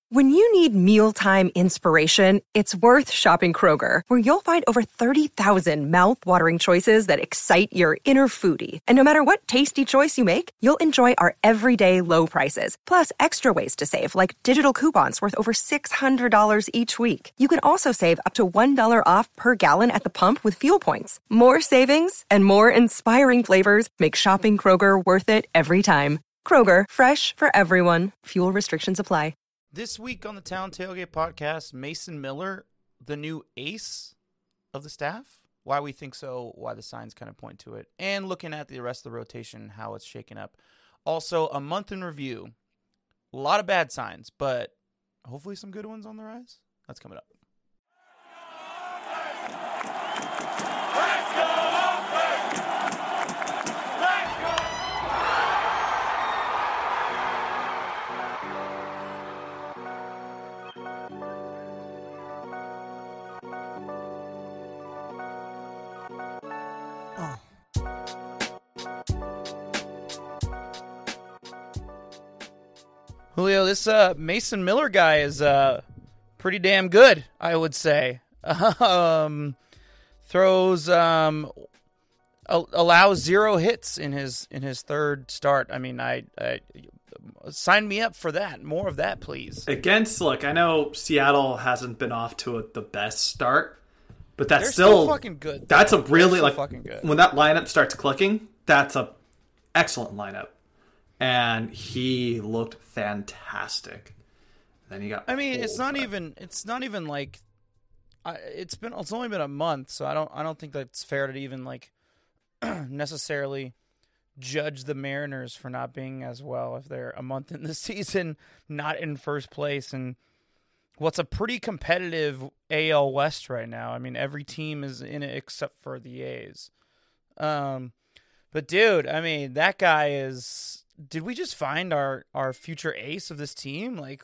When you need mealtime inspiration, it's worth shopping Kroger, where you'll find over 30,000 mouth-watering choices that excite your inner foodie. And no matter what tasty choice you make, you'll enjoy our everyday low prices, plus extra ways to save, like digital coupons worth over $600 each week. You can also save up to $1 off per gallon at the pump with fuel points. More savings and more inspiring flavors make shopping Kroger worth it every time. Kroger, fresh for everyone. Fuel restrictions apply. This week on the Town Tailgate Podcast, Mason Miller, the new ace of the staff. Why we think so, why the signs kind of point to it, and looking at the rest of the rotation, how it's shaking up. Also, a month in review. A lot of bad signs, but hopefully some good ones on the rise. That's coming up. Julio, this Mason Miller guy is pretty damn good, I would say. Throws allows 0 hits in his third start. I mean, I sign me up for that. More of that, please. Look, I know Seattle hasn't been off to the best start, but that's They're still fucking good. That's a really fucking good. When that lineup starts clicking, that's a excellent lineup. And he looked fantastic. Then you got. I mean, it's not even like. It's only been a month, so I don't think that's fair to even like necessarily judge the Mariners for not being as well if they're a month in the season, not in first place, and what's a pretty competitive AL West right now. I mean, every team is in it except for the A's. But dude, I mean, that guy is. Did we just find our future ace of this team? Like,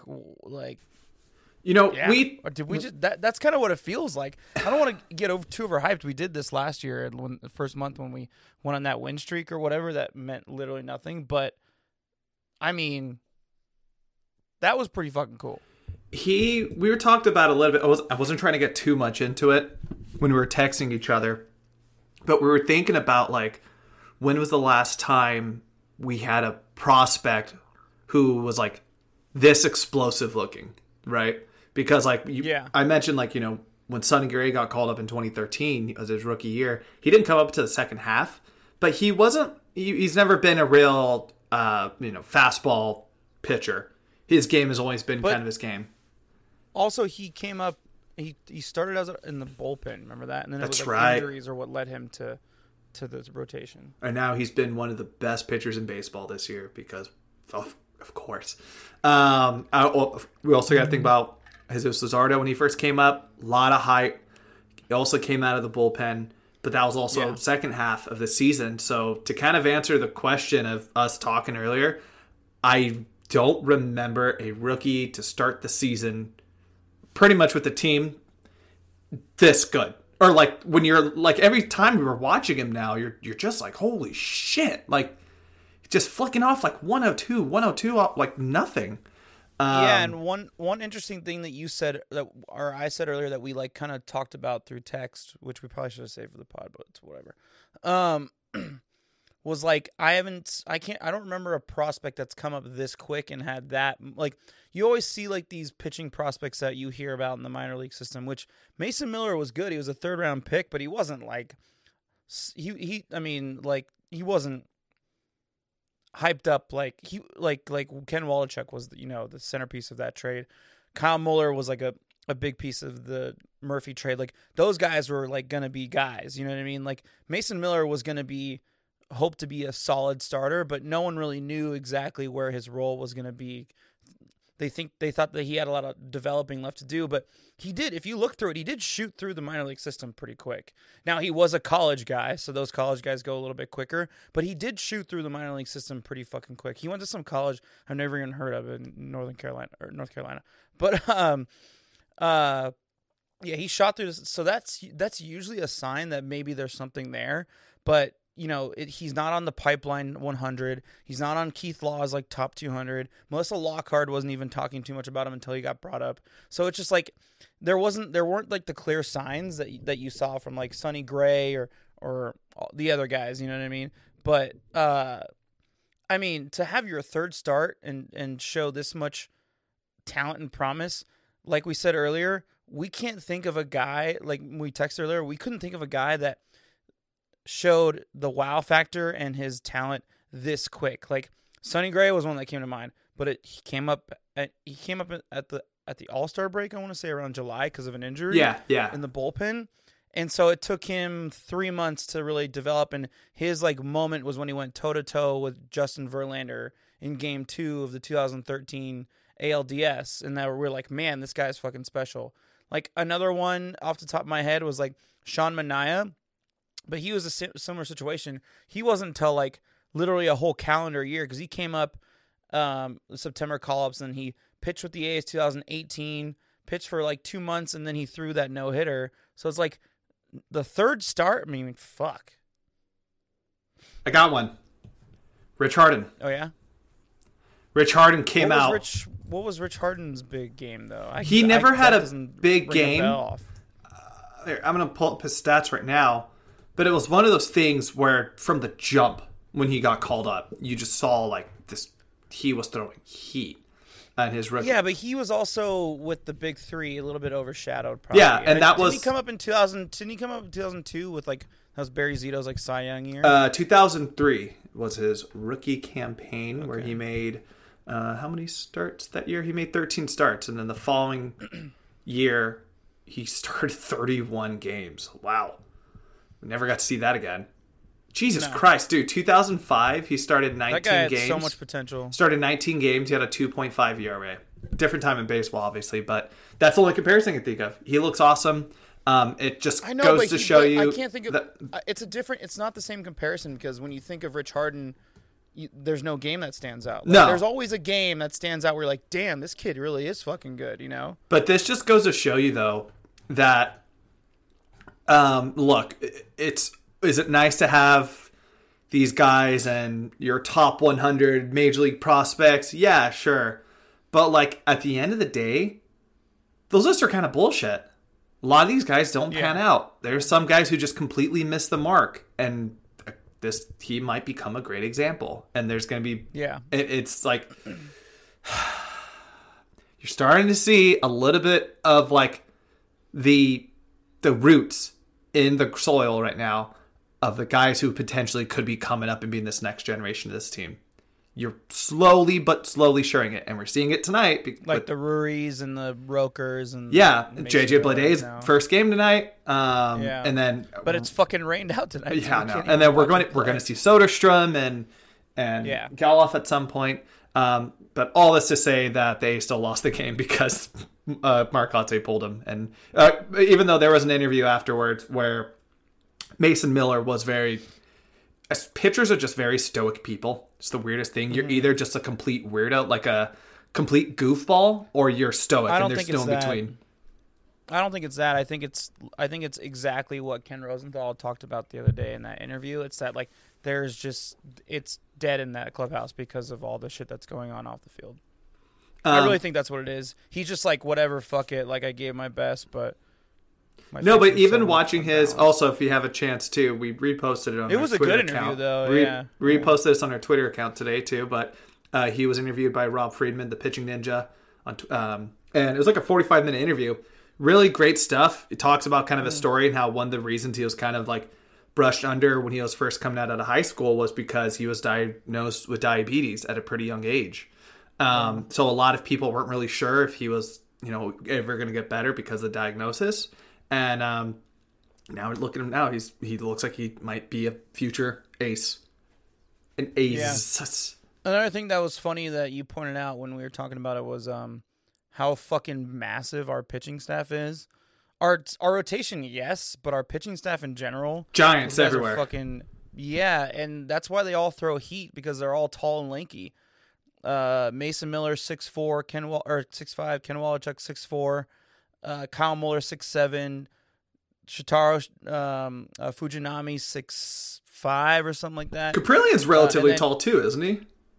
yeah. Or did we just? That's kind of what it feels like. I don't want to get too overhyped. We did this last year, the first month when we went on that win streak or whatever. That meant literally nothing. But I mean, that was pretty fucking cool. We were talked about a little bit. I wasn't trying to get too much into it when we were texting each other, but we were thinking about like, when was the last time we had a prospect who was like this explosive looking, right? Because like I mentioned, like, you know, when Sonny Gray got called up in 2013 as his rookie year, he didn't come up to the second half, but he wasn't. He's never been a real fastball pitcher. His game has always been kind of his game. Also, he came up. He started as in the bullpen. Remember that? And then That's it was like right. Injuries are what led him to the rotation. And now he's been one of the best pitchers in baseball this year because, of course. We also got to think about Jesus Luzardo when he first came up. A lot of hype. He also came out of the bullpen, but that was also second half of the season. So to kind of answer the question of us talking earlier, I don't remember a rookie to start the season pretty much with the team this good. Or like when you're like every time we were watching him now, you're just like, holy shit, like just flicking off like 102 off like nothing. And one interesting thing that you said or I said earlier that we like kind of talked about through text, which we probably should have saved for the pod, but it's whatever. Was like I don't remember a prospect that's come up this quick and had that. Like, you always see like these pitching prospects that you hear about in the minor league system, which Mason Miller was good. He was a 3rd round pick, but he wasn't like he wasn't hyped up like Ken Waldichuk was, the centerpiece of that trade. Kyle Muller was like a big piece of the Murphy trade. Like, those guys were like going to be guys, you know what I mean? Like, Mason Miller was going to be hoped to be a solid starter, but no one really knew exactly where his role was going to be. They thought that he had a lot of developing left to do, but he did. If you look through it, he did shoot through the minor league system pretty quick. Now, he was a college guy, so those college guys go a little bit quicker, but he did shoot through the minor league system pretty fucking quick. He went to some college I've never even heard of in North Carolina. But he shot through. So that's usually a sign that maybe there's something there. But he's not on the pipeline 100. He's not on Keith Law's like top 200. Melissa Lockhart wasn't even talking too much about him until he got brought up. So it's just like there weren't like the clear signs that you saw from like Sonny Gray or the other guys. You know what I mean? But I mean, to have your third start and show this much talent and promise, like we said earlier, we can't think of a guy, like we texted earlier, we couldn't think of a guy that showed the wow factor and his talent this quick. Like Sonny Gray was one that came to mind, but he came up at the All-Star break, I want to say around July because of an injury. Yeah. In the bullpen. And so it took him 3 months to really develop, and his like moment was when he went toe-to-toe with Justin Verlander in Game 2 of the 2013 ALDS, and that we're like, man, this guy's fucking special. Like another one off the top of my head was like Sean Manaea, but he was a similar situation. He wasn't until like literally a whole calendar year because he came up September call-ups, and he pitched with the A's 2018, pitched for like 2 months, and then he threw that no-hitter. So it's like the third start, I mean, fuck. I got one. Rich Harden. Oh, yeah? Rich Harden came out. What was Rich Harden's big game, though? He never had a big game. I'm going to pull up his stats right now. But it was one of those things where from the jump, when he got called up, you just saw like this, he was throwing heat. And his rookie. Yeah, but he was also with the big three a little bit overshadowed. Probably. Yeah, and that was. Didn't he come up in 2000? Didn't he come up in 2002 with like that was Barry Zito's like Cy Young year? 2003 was his rookie campaign where he made how many starts that year? He made 13 starts, and then the following year he started 31 games. Wow, we never got to see that again. Jesus Christ, dude. 2005, he started 19 games. That guy had games. So much potential. Started 19 games. He had a 2.5 ERA. Different time in baseball, obviously, but that's the only comparison I can think of. He looks awesome. It just goes to show you. I can't think of it's not the same comparison because when you think of Rich Harden, there's no game that stands out. Like, no. There's always a game that stands out where you're like, damn, this kid really is fucking good, you know? But this just goes to show you, though, that, look, is it nice to have these guys and your top 100 major league prospects? Yeah, sure. But, like, at the end of the day, those lists are kind of bullshit. A lot of these guys don't pan out. There's some guys who just completely miss the mark. And he might become a great example. And there's going to be... Yeah. It's like... You're starting to see a little bit of, like, the roots in the soil right now of the guys who potentially could be coming up and being this next generation of this team. You're slowly showing it, and we're seeing it tonight. Like the Ruries and the Rokers and JJ Bleday's first game tonight. And then, but it's fucking rained out tonight. Yeah, so and then we're going to see Soderstrom and Gelof at some point. But all this to say that they still lost the game because Marcotte pulled him, and even though there was an interview afterwards where Mason Miller was very. As pitchers are just very stoic people. It's the weirdest thing. You're either just a complete weirdo, like a complete goofball, or you're stoic, and there's no in between. I don't think it's that. I think it's exactly what Ken Rosenthal talked about the other day in that interview. It's that like it's dead in that clubhouse because of all the shit that's going on off the field. I really think that's what it is. He's just like, whatever, fuck it. Like I gave my best, but. No, but even watching his, also if you have a chance too, we reposted it on our Twitter account. It was a good interview though, reposted this on our Twitter account today too, but he was interviewed by Rob Friedman, the pitching ninja, and it was like a 45-minute interview. Really great stuff. It talks about kind of a story and how one of the reasons he was kind of like brushed under when he was first coming out of high school was because he was diagnosed with diabetes at a pretty young age. So a lot of people weren't really sure if he was, ever going to get better because of the diagnosis. And now look at him now. He looks like he might be a future ace. An ace. Yeah. Another thing that was funny that you pointed out when we were talking about it was how fucking massive our pitching staff is. Our rotation, yes, but our pitching staff in general, giants everywhere. And that's why they all throw heat because they're all tall and lanky. Mason Miller 6'4", 6'5", Ken Wallachuk 6'4". Kyle Muller 6'7", Shitaro Fujinami 6'5" or something like that. Caprillian's relatively tall too, isn't he?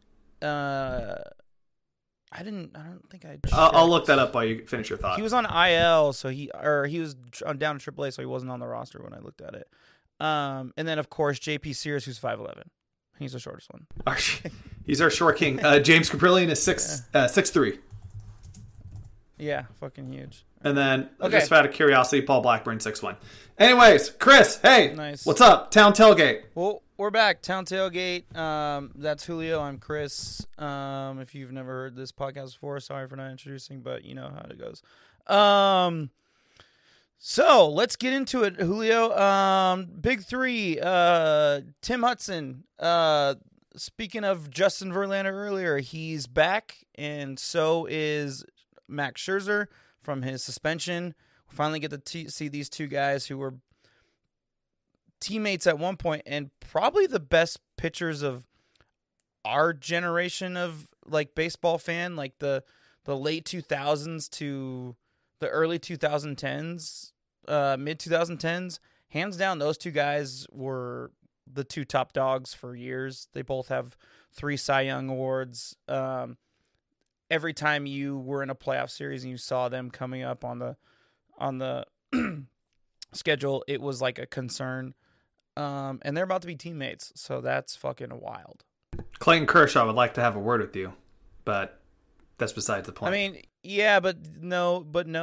I don't think I. I'll look that up while you finish your thought. He was on IL, so he was down to AAA, so he wasn't on the roster when I looked at it. And then of course JP Sears, who's 5'11". He's the shortest one. He's our short king. James Caprillion is 6'3". Yeah, fucking huge. And then, just out of curiosity, Paul Blackburn, 6'1". Anyways, Chris, hey, nice. What's up? Town Tailgate. Well, we're back. Town Tailgate. That's Julio. I'm Chris. If you've never heard this podcast before, sorry for not introducing, but you know how it goes. So let's get into it, Julio. Big three. Tim Hudson. Speaking of Justin Verlander earlier, he's back, and so is Max Scherzer from his suspension. We finally get to see these two guys who were teammates at one point and probably the best pitchers of our generation of like baseball fan, like the late 2000s to the early 2010s, mid 2010s. Hands down, those two guys were the two top dogs for years. They both have 3 Cy Young awards. Every time you were in a playoff series and you saw them coming up on the schedule, it was like a concern. And they're about to be teammates, so that's fucking wild. Clayton Kershaw would like to have a word with you, but that's besides the point. I mean, yeah, but no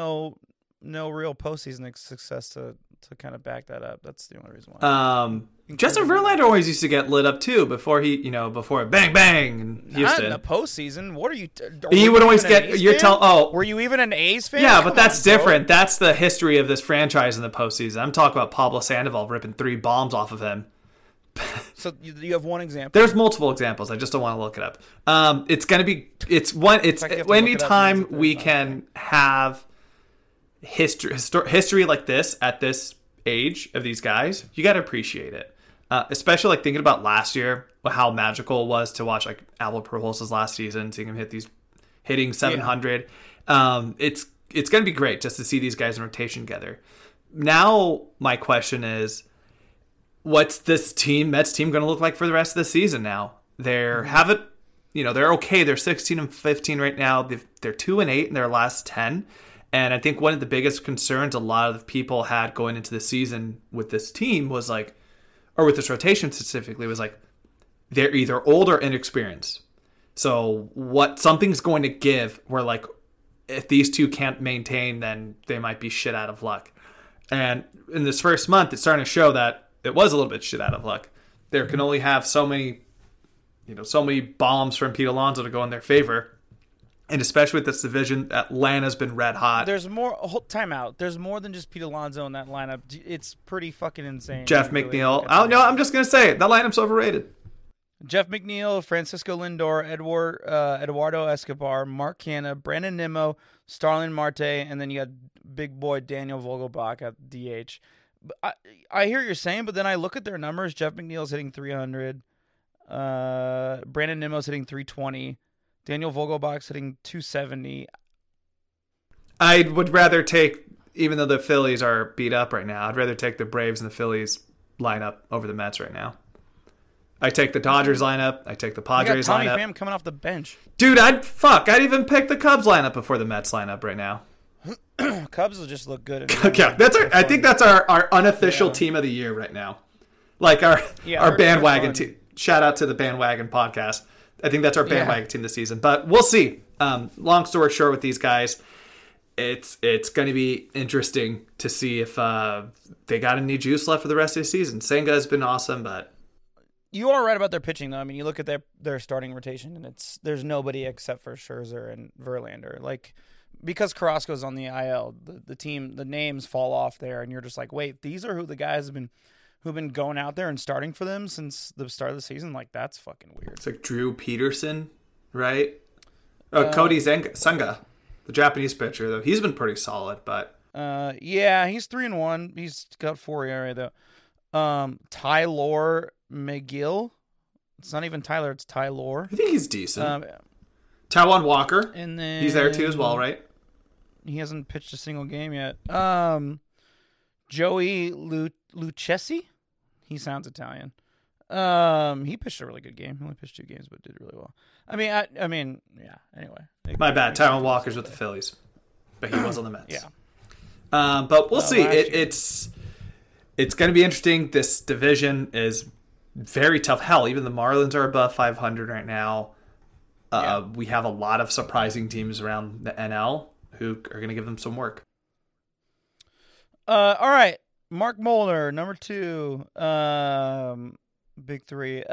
real postseason success to kind of back that up. That's the only reason why. Justin Verlander always used to get lit up too before before bang bang in Houston. Not in the postseason. What are you? He would always get. You're telling. Oh, were you even an A's fan? Yeah, but that's different. That's the history of this franchise in the postseason. I'm talking about Pablo Sandoval ripping 3 bombs off of him. So you have one example. There's multiple examples. I just don't want to look it up. It's gonna be. It's one. It's anytime we can have history like this at this age of these guys, you got to appreciate it. Especially like thinking about last year, how magical it was to watch like Albert Pujols' last season, seeing him hitting 700. Yeah. It's going to be great just to see these guys in rotation together. Now, my question is, what's this Mets team going to look like for the rest of the season now? They're okay. They're 16-15 right now. They're 2-8 in their last 10. And I think one of the biggest concerns a lot of people had going into the season with this team was like, or with this rotation specifically, was like, they're either old or inexperienced. So something's going to give where like, if these two can't maintain, then they might be shit out of luck. And in this first month, it's starting to show that it was a little bit shit out of luck. There can only have so many bombs from Pete Alonso to go in their favor. And especially with this division, Atlanta's been red hot. There's more. Timeout. There's more than just Pete Alonso in that lineup. It's pretty fucking insane. Jeff McNeil. I'm just going to say it. That lineup's overrated. Jeff McNeil, Francisco Lindor, Eduardo Escobar, Mark Canha, Brandon Nimmo, Starlin Marte, and then you got big boy Daniel Vogelbach at DH. I hear what you're saying, but then I look at their numbers. Jeff McNeil's hitting 300. Brandon Nimmo's hitting 320. Daniel Vogelbach's hitting 270. I would rather take, even though the Phillies are beat up right now, I'd rather take the Braves and the Phillies lineup over the Mets right now. I take the Dodgers lineup. I take the Padres Tommy lineup. Pham coming off the bench. Dude, I'd even pick the Cubs lineup before the Mets lineup right now. Cubs will just look good. Yeah, I think that's our unofficial team of the year right now. Like our bandwagon team. Shout out to the Bandwagon podcast. I think that's our bandwagon team this season, but we'll see. Long story short, with these guys, it's going to be interesting to see if they got any juice left for the rest of the season. Senga has been awesome, but you are right about their pitching, though. I mean, you look at their starting rotation, and there's nobody except for Scherzer and Verlander. Like, because Carrasco's on the IL, the names fall off there, and you're just like, wait, these are who the guys who've been going out there and starting for them since the start of the season. Like, that's fucking weird. It's like Drew Peterson, right? Cody Senga, the Japanese pitcher, though. He's been pretty solid, but he's 3-1. He's got 4 ERA though. Tyler McGill. It's not even Tyler, it's Tyler. I think he's decent. Taijuan Walker. And then he's there too as well, right? He hasn't pitched a single game yet. Joey Lucchesi. He sounds Italian. He pitched a really good game. He only pitched 2 games, but did really well. I mean, yeah. Anyway, My bad. Tyrone Walker's with the Phillies, but he was on the Mets. Yeah. But we'll see. It's going to be interesting. This division is very tough. Hell, even the Marlins are above 500 right now. We have a lot of surprising teams around the NL who are going to give them some work. All right. Mark Molnar, number 2. Big 3.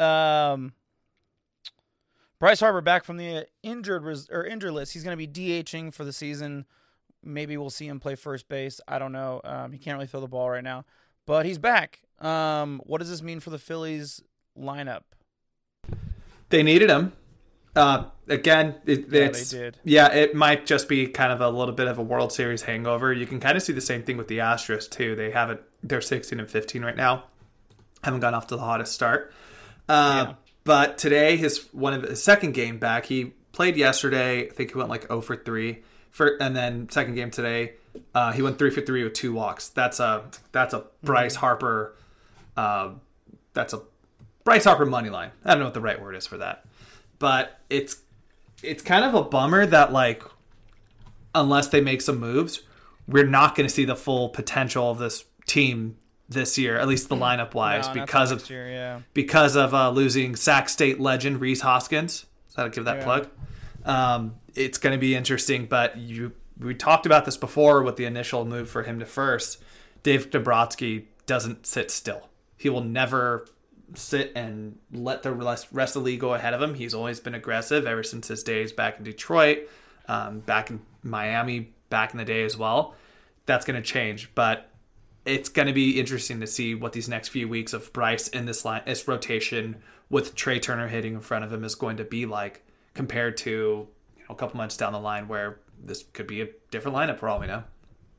Bryce Harper back from the injured list. He's going to be DHing for the season. Maybe we'll see him play first base. I don't know. He can't really throw the ball right now, but he's back. What does this mean for the Phillies lineup? They needed him. Again, they did. Yeah, it might just be kind of a little bit of a World Series hangover. You can kind of see the same thing with the Astros too. They're 16 and 15 right now. Haven't gone off to the hottest start. But today, his second game back. He played yesterday. I think he went like 0 for 3. And then second game today, he went 3 for 3 with 2 walks. That's a Bryce Harper. That's a Bryce Harper money line. I don't know what the right word is for that, but it's kind of a bummer that, like, unless they make some moves, we're not going to see the full potential of this team this year, at least the lineup wise, because of losing Sac State legend Rhys Hoskins. So I'll give that plug. It's going to be interesting, but we talked about this before with the initial move for him to first. Dave Dombrowski doesn't sit still. He will never sit and let the rest of the league go ahead of him. He's always been aggressive ever since his days back in Detroit, back in Miami, back in the day as well. That's going to change, but it's going to be interesting to see what these next few weeks of Bryce in this rotation with Trey Turner hitting in front of him is going to be like, compared to a couple months down the line where this could be a different lineup for all we know.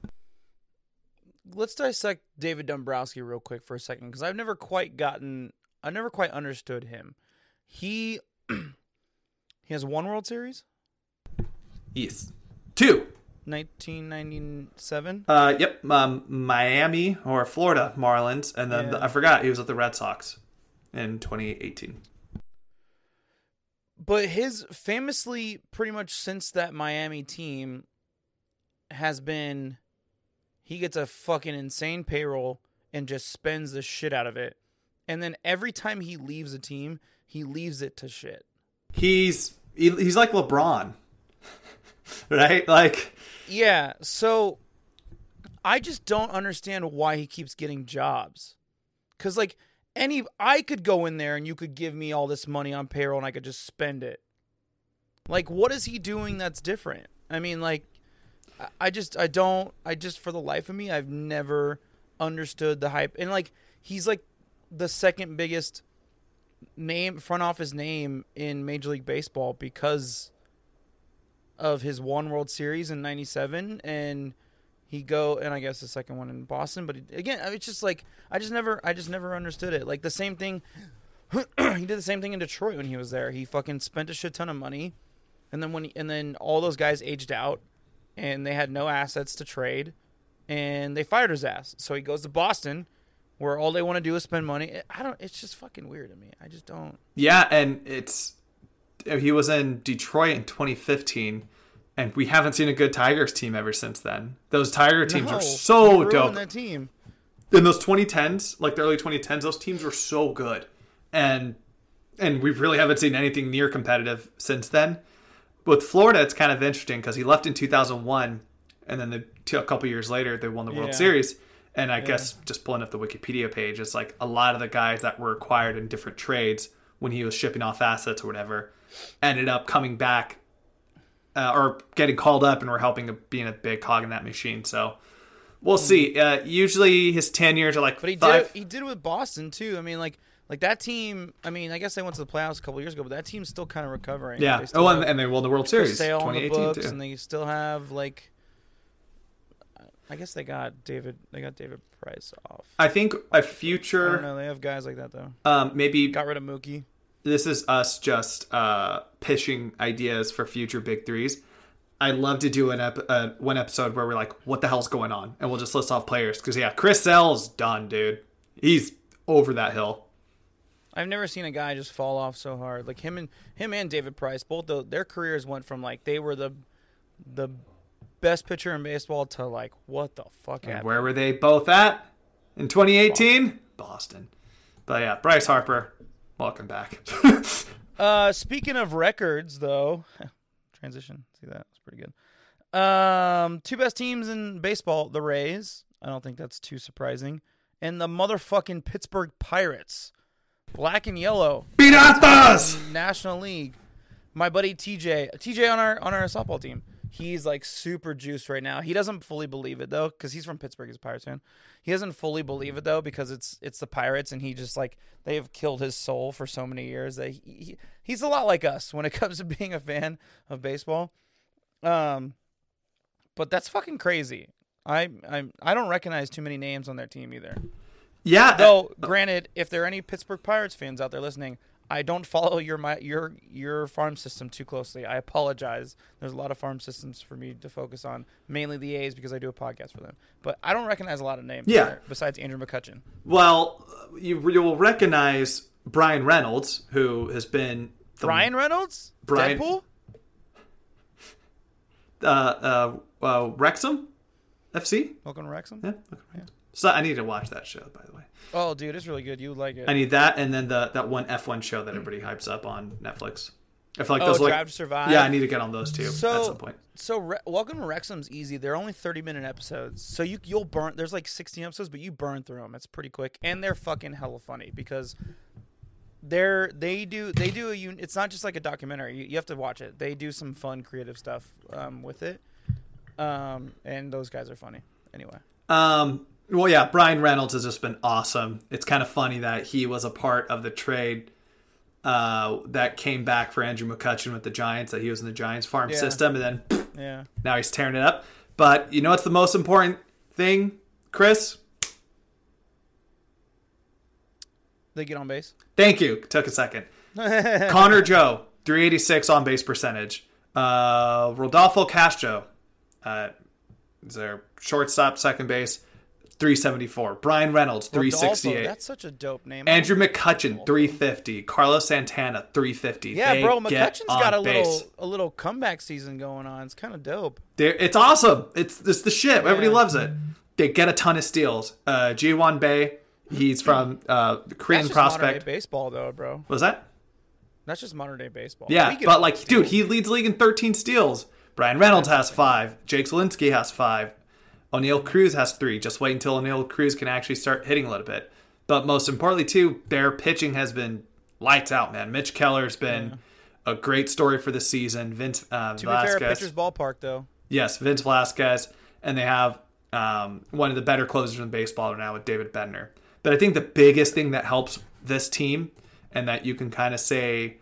Let's dissect David Dombrowski real quick for a second, because I've never quite understood him. He has 1 World Series? Yes. 2. 1997? Yep. Miami or Florida Marlins, and then I forgot he was with the Red Sox in 2018. But his famously, pretty much since that Miami team, has been, he gets a fucking insane payroll and just spends the shit out of it. And then every time he leaves a team, he leaves it to shit. He's like LeBron, right? Like, yeah. So I just don't understand why he keeps getting jobs. Because, like, I could go in there and you could give me all this money on payroll and I could just spend it. Like, what is he doing that's different? I mean, like, I just for the life of me, I've never understood the hype. And, like, he's like the second biggest front office name in Major League Baseball because of his 1 World Series in 97, and and I guess the second one in Boston. But again, it's just like, I just never understood it. Like, the same thing, he did the same thing in Detroit when he was there. He fucking spent a shit ton of money, and then all those guys aged out, and they had no assets to trade, and they fired his ass. So he goes to Boston, where all they want to do is spend money. It's just fucking weird to me. I just don't. Yeah, and he was in Detroit in 2015. And we haven't seen a good Tigers team ever since then. Those Tiger teams are so dope. That team. In those 2010s, like the early 2010s, those teams were so good. And we really haven't seen anything near competitive since then. With Florida, it's kind of interesting because he left in 2001, and then a couple years later, they won the World Series. And I guess just pulling up the Wikipedia page, it's like a lot of the guys that were acquired in different trades when he was shipping off assets or whatever ended up coming back or getting called up and were helping being a big cog in that machine. So we'll see. Usually his tenures are like, but he did it with Boston too. I mean, like that team. I mean, I guess they went to the playoffs a couple years ago, but that team's still kind of recovering. Yeah. And they won the World Series 2018 too. And they still have, like, I guess they got David Price off. I think a future. I don't know. They have guys like that though. Maybe got rid of Mookie. This is us just pitching ideas for future big threes. I'd love to do one episode where we're like, what the hell's going on? And we'll just list off players. Because, yeah, Chris Sale's done, dude. He's over that hill. I've never seen a guy just fall off so hard. Like him and David Price, both their careers went from like they were the best pitcher in baseball to like what the fuck happened? Where were they both at in 2018? Boston. But yeah, Bryce Harper, welcome back. Speaking of records, though, transition. See that? That's pretty good. Two best teams in baseball: the Rays. I don't think that's too surprising, and the motherfucking Pittsburgh Pirates. Black and yellow. Piratas! National League. My buddy TJ on our softball team. He's like super juiced right now. He doesn't fully believe it though, because he's from Pittsburgh. He's a Pirates fan. He doesn't fully believe it though, because it's the Pirates, and he just like they have killed his soul for so many years that he's a lot like us when it comes to being a fan of baseball. But that's fucking crazy. I don't recognize too many names on their team either. Yeah. Though, granted, if there are any Pittsburgh Pirates fans out there listening, I don't follow your farm system too closely. I apologize. There's a lot of farm systems for me to focus on, mainly the A's because I do a podcast for them. But I don't recognize a lot of names there, besides Andrew McCutchen. Well, you will recognize Brian Reynolds, who has been... Brian Reynolds? Deadpool? Wrexham FC? Welcome to Wrexham? Yeah. So I need to watch that show, by the way. Oh, dude, it's really good. You would like it. I need that, and then that one F1 show that everybody hypes up on Netflix. I feel like those Drive to Survive. Yeah, I need to get on those too at some point. So Welcome to Wrexham's easy. They're only 30-minute episodes, so you'll burn. There's like 16 episodes, but you burn through them. It's pretty quick, and they're fucking hella funny because they do it's not just like a documentary. You have to watch it. They do some fun, creative stuff with it, and those guys are funny. Anyway. Well, yeah, Brian Reynolds has just been awesome. It's kind of funny that he was a part of the trade that came back for Andrew McCutchen with the Giants, that he was in the Giants farm system, and then now he's tearing it up. But you know what's the most important thing, Chris? They get on base. Thank you. Took a second. Connor Joe, 386 on base percentage. Rodolfo Castro, is there shortstop, second base, 374. Brian Reynolds, 368. Rodolfo, that's such a dope name. Andrew McCutchen, 350. Carlos Santana, 350. Yeah, bro, McCutchen's got a little comeback season going on. It's kind of dope. It's awesome. It's the shit. Everybody loves it. They get a ton of steals. Ji-Won Bae, he's from Korean That's prospect. Modern day baseball, though, bro. What was that? That's just modern day baseball. Yeah, but like, dude, he leads the league in 13 steals. Brian Reynolds has 5. Jake Zielinski has 5. O'Neal Cruz has 3. Just wait until O'Neal Cruz can actually start hitting a little bit. But most importantly, too, their pitching has been lights out, man. Mitch Keller's been a great story for the season. Vince Velasquez. To be fair, pitcher's ballpark, though. Yes, Vince Velasquez. And they have one of the better closers in baseball now with David Bednar. But I think the biggest thing that helps this team and that you can kind of say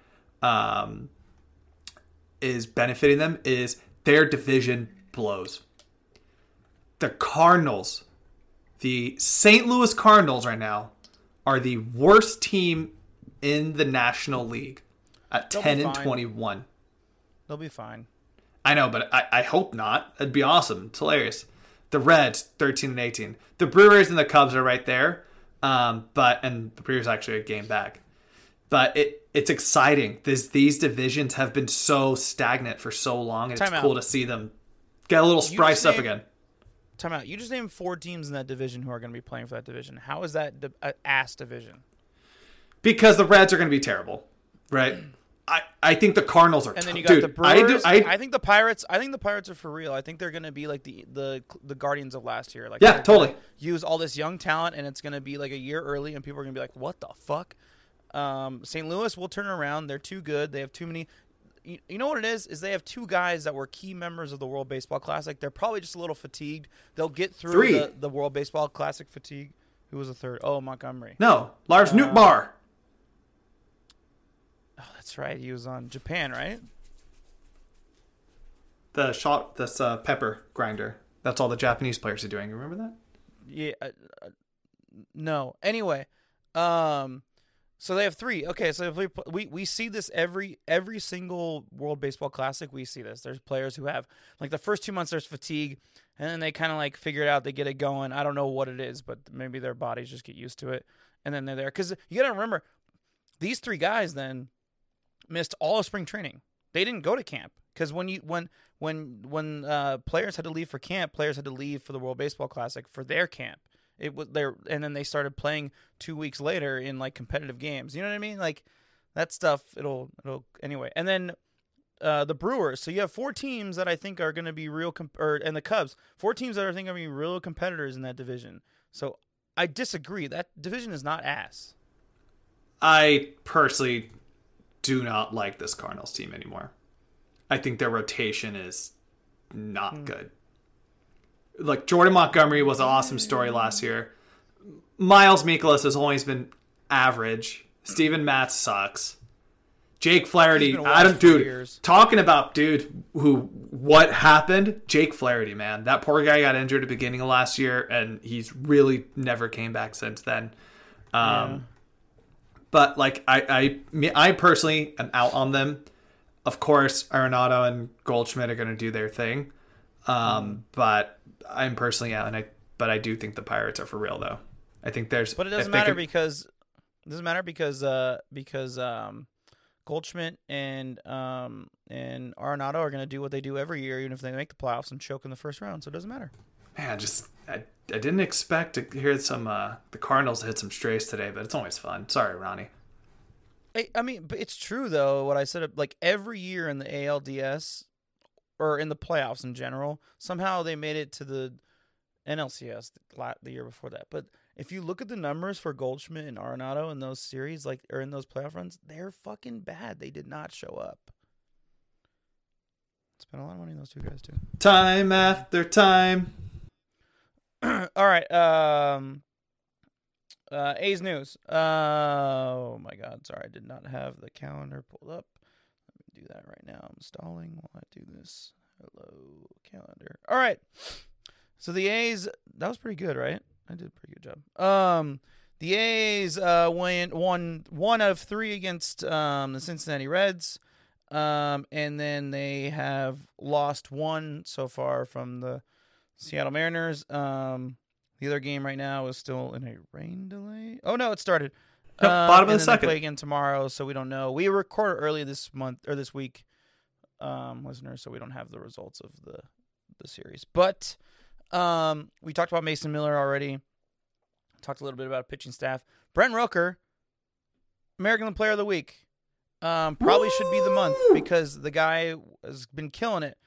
is benefiting them is their division blows. The Cardinals, the St. Louis Cardinals right now, are the worst team in the National League at 10-21. They'll be fine. I know, but I hope not. It'd be awesome. It's hilarious. The Reds, 13-18. The Brewers and the Cubs are right there, and the Brewers actually a game back. But it's exciting. These divisions have been so stagnant for so long, and it's cool to see them get a little spiced up again. Time out. You just named 4 teams in that division who are going to be playing for that division. How is that an ass division? Because the Reds are going to be terrible, right? I think the Cardinals are. And then you got the Brewers. I think the Pirates. I think the Pirates are for real. I think they're going to be like the Guardians of last year. Like, yeah, totally. Use all this young talent, and it's going to be like a year early, and people are going to be like, "What the fuck?" St. Louis will turn around. They're too good. They have too many. You know what it is they have 2 guys that were key members of the World Baseball Classic. They're probably just a little fatigued. They'll get through the World Baseball Classic fatigue. Who was the third? Oh, Montgomery. No, Lars Nootbaar. Oh, that's right. He was on Japan, right? This pepper grinder. That's all the Japanese players are doing. Remember that? Yeah. No. Anyway, So they have 3. Okay, so if we see this every single World Baseball Classic. We see this. There's players who have like the first 2 months there's fatigue, and then they kind of like figure it out. They get it going. I don't know what it is, but maybe their bodies just get used to it, and then they're there. Because you got to remember, these 3 guys then missed all of spring training. They didn't go to camp because when players had to leave for camp, players had to leave for the World Baseball Classic for their camp. It was there, and then they started playing 2 weeks later in like competitive games. You know what I mean? Like that stuff. It'll anyway. And then the Brewers. So you have 4 teams that I think are going to be real, and the Cubs. 4 teams that I think are going to be real competitors in that division. So I disagree. That division is not ass. I personally do not like this Cardinals team anymore. I think their rotation is not good. Like, Jordan Montgomery was an awesome story last year. Miles Mikolas has always been average. Steven Matz sucks. Jake Flaherty, talking about what happened? Jake Flaherty, man. That poor guy got injured at the beginning of last year, and he's really never came back since then. But, like, I personally am out on them. Of course, Arenado and Goldschmidt are going to do their thing. But I'm personally out, but I do think the Pirates are for real, though. I think there's. But it doesn't matter because Goldschmidt and Arenado are going to do what they do every year, even if they make the playoffs and choke in the first round. So it doesn't matter. Man, I didn't expect to hear the Cardinals hit some strays today, but it's always fun. Sorry, Ronnie. I mean, but it's true though. What I said, like every year in the ALDS. Or in the playoffs in general, somehow they made it to the NLCS the year before that. But if you look at the numbers for Goldschmidt and Arenado in those series, or in those playoff runs, they're fucking bad. They did not show up. Spent a lot of money on those 2 guys too. Time after time. All right. A's news. Oh my God. Sorry, I did not have the calendar pulled up. Do that right now. I'm stalling while I do this. Hello, calendar. All right. So the A's, that was pretty good, right? I did a pretty good job. The A's won 1 out of 3 against the Cincinnati Reds. And then they have lost 1 so far from the Seattle Mariners. The other game right now is still in a rain delay. Oh no, it started. Bottom of the second. They play again tomorrow, so we don't know. We recorded early this month or this week, listeners, so we don't have the results of the series. But we talked about Mason Miller already. Talked a little bit about pitching staff. Brent Rooker, American League Player of the Week, probably should be the month because the guy has been killing it.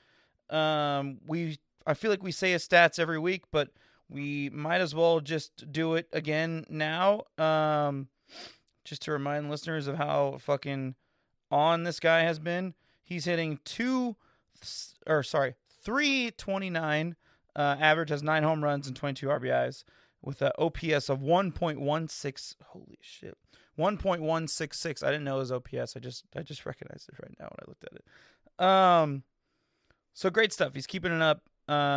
I feel like we say his stats every week, but we might as well just do it again now. Just to remind listeners of how fucking on this guy has been. He's hitting 329. Average, has 9 home runs and 22 RBIs with an OPS of 1.16. Holy shit. 1.166. I didn't know it was OPS. I just recognized it right now when I looked at it. So great stuff. He's keeping it up.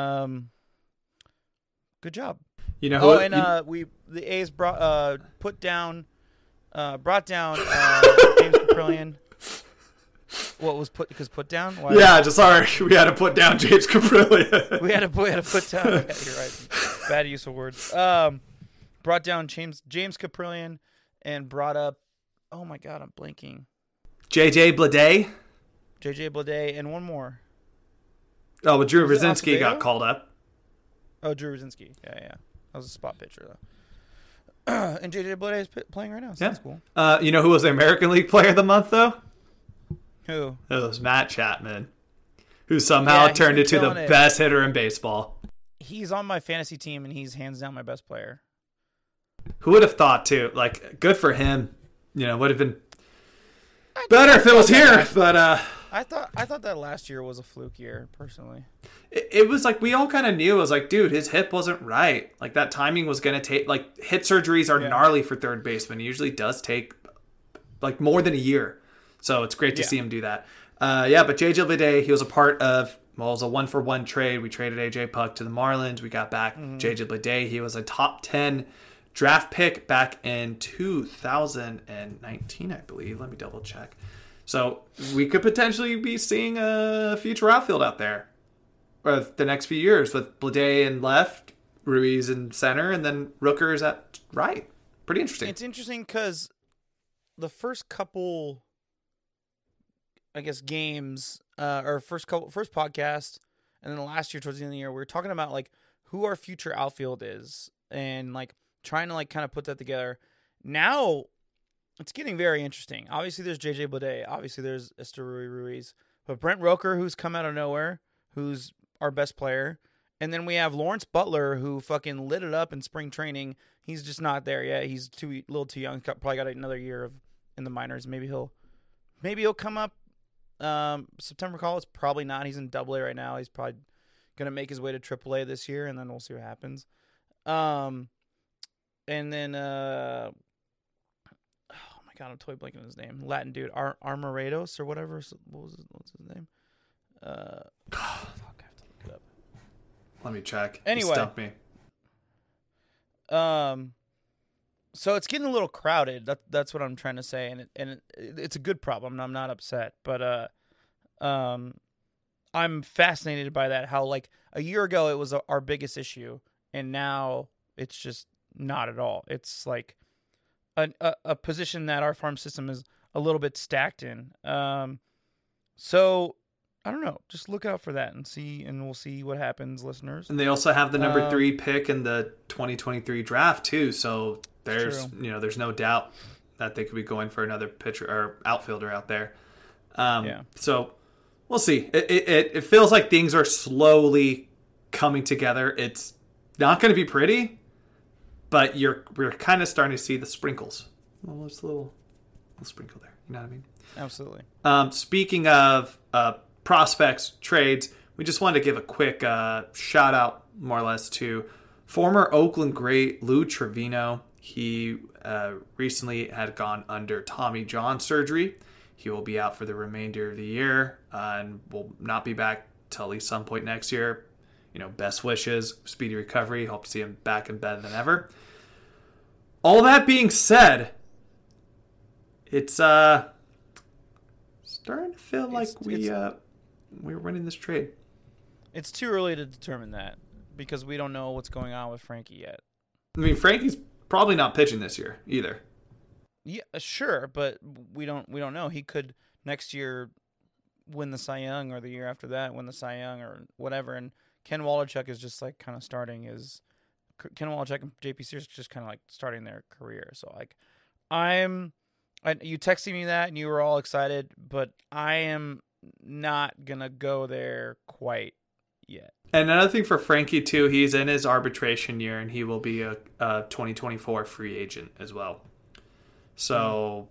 Good job. You know, the A's brought down James Caprillion. What was put down? Why yeah, just sorry. We had to put down James Caprillion. we had to put down. Yeah, you're right. Bad use of words. Brought down James Caprillion and brought up. Oh my God, I'm blanking. JJ Bleday, and one more. Oh, but Drew Brzezinski got called up. Oh, Drew Brzezinski. Yeah. That was a spot pitcher though. And JJ Bleday is playing right now. So that's cool. You know who was the American League Player of the Month though? Who? It was Matt Chapman, who somehow turned into the best hitter in baseball. He's on my fantasy team, and he's hands down my best player. Who would have thought, too? Like, good for him. You know, would have been better if it was here, but... I thought that last year was a fluke year, personally. It was like, we all kind of knew. It was like, dude, his hip wasn't right. Like, that timing was going to take... Like, hip surgeries are gnarly for third baseman. It usually does take, like, more than a year. So it's great to see him do that. But JJ Bleday, he was a part of, it was a 1-for-1 trade. We traded AJ Puck to the Marlins. We got back JJ Bleday. He was a top 10 draft pick back in 2019, I believe. Let me double check. So we could potentially be seeing a future outfield out there for the next few years with Blade in left, Ruiz in center, and then Rookers at right. Pretty interesting. It's interesting because the first couple, I guess, games, or first podcast, and then last year towards the end of the year, we were talking about like who our future outfield is, and like trying to like kind of put that together. Now it's getting very interesting. Obviously, there's JJ Bleday. Obviously, there's Esteury Ruiz, but Brent Rooker, who's come out of nowhere, who's our best player, and then we have Lawrence Butler, who fucking lit it up in spring training. He's just not there yet. He's a little too young. Probably got another year in the minors. Maybe he'll come up. September call. It's probably not. He's in AA right now. He's probably gonna make his way to AAA this year, and then we'll see what happens. And then oh my god, I'm totally blanking on his name. Latin dude, Armorados or whatever. What's his name? Fuck, I have to look it up. Let me check. Anyway, you stumped me. So it's getting a little crowded. That's what I'm trying to say, and it's a good problem. I'm not upset, but I'm fascinated by that. How like a year ago it was our biggest issue, and now it's just not at all. It's like a position that our farm system is a little bit stacked in. So I don't know. Just look out for that and we'll see what happens, listeners. And they also have the number 3 pick in the 2023 draft too. So there's no doubt that they could be going for another pitcher or outfielder out there. So we'll see. It feels like things are slowly coming together. It's not going to be pretty, but we're kind of starting to see the sprinkles. Well, there's a little sprinkle there. You know what I mean? Absolutely. Speaking of prospects, trades, we just wanted to give a quick shout out, more or less, to former Oakland great Lou Trevino. He recently had gone under Tommy John surgery. He will be out for the remainder of the year and will not be back till at least some point next year. Best wishes, speedy recovery. Hope to see him back in better than ever. All that being said, it's starting to feel like we're winning this trade. It's too early to determine that because we don't know what's going on with Frankie yet. I mean, Frankie's probably not pitching this year either. Yeah, sure, but we don't know. He could next year win the Cy Young, or the year after that win the Cy Young, or whatever. And Ken Waldichuk is just like kind of starting his. Ken Waldichuk and JP Sears just kind of like starting their career. So like, you texted me that and you were all excited, but I am not gonna go there quite yet. And another thing for Frankie too, he's in his arbitration year and he will be a 2024 free agent as well. So,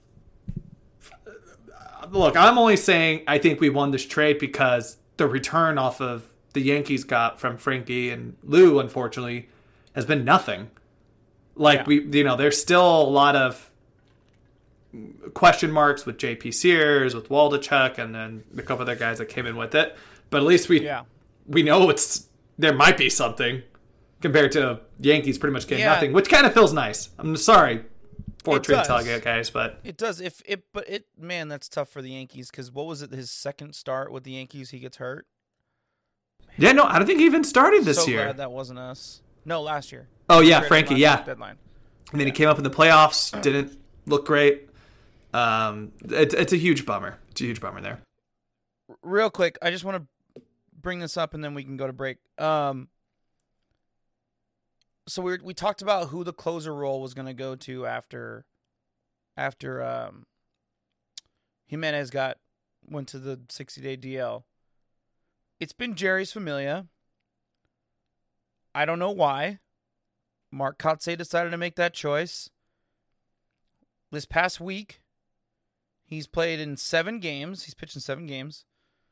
look, I'm only saying I think we won this trade because the return off of the Yankees got from Frankie and Lou, unfortunately, has been nothing. Like, there's still a lot of question marks with JP Sears, with Waldichuk, and then a couple other guys that came in with it. But at least we know there might be something compared to Yankees pretty much getting nothing, which kind of feels nice. I'm sorry for trade Talgate guys, but it does. Man, that's tough for the Yankees because what was it? His second start with the Yankees, he gets hurt. Yeah, no, I don't think he even started this year. Glad that wasn't us. No, last year. Oh yeah, Frankie. Yeah, deadline. And then he came up in the playoffs, didn't look great. It's a huge bummer. It's a huge bummer there. Real quick, I just want to bring this up and then we can go to break. So we talked about who the closer role was going to go to after Jimenez went to the 60-day DL. It's been Jerry's Familia. I don't know why. Mark Kotsay decided to make that choice. This past week, he's played in 7 games. He's pitched in 7 games.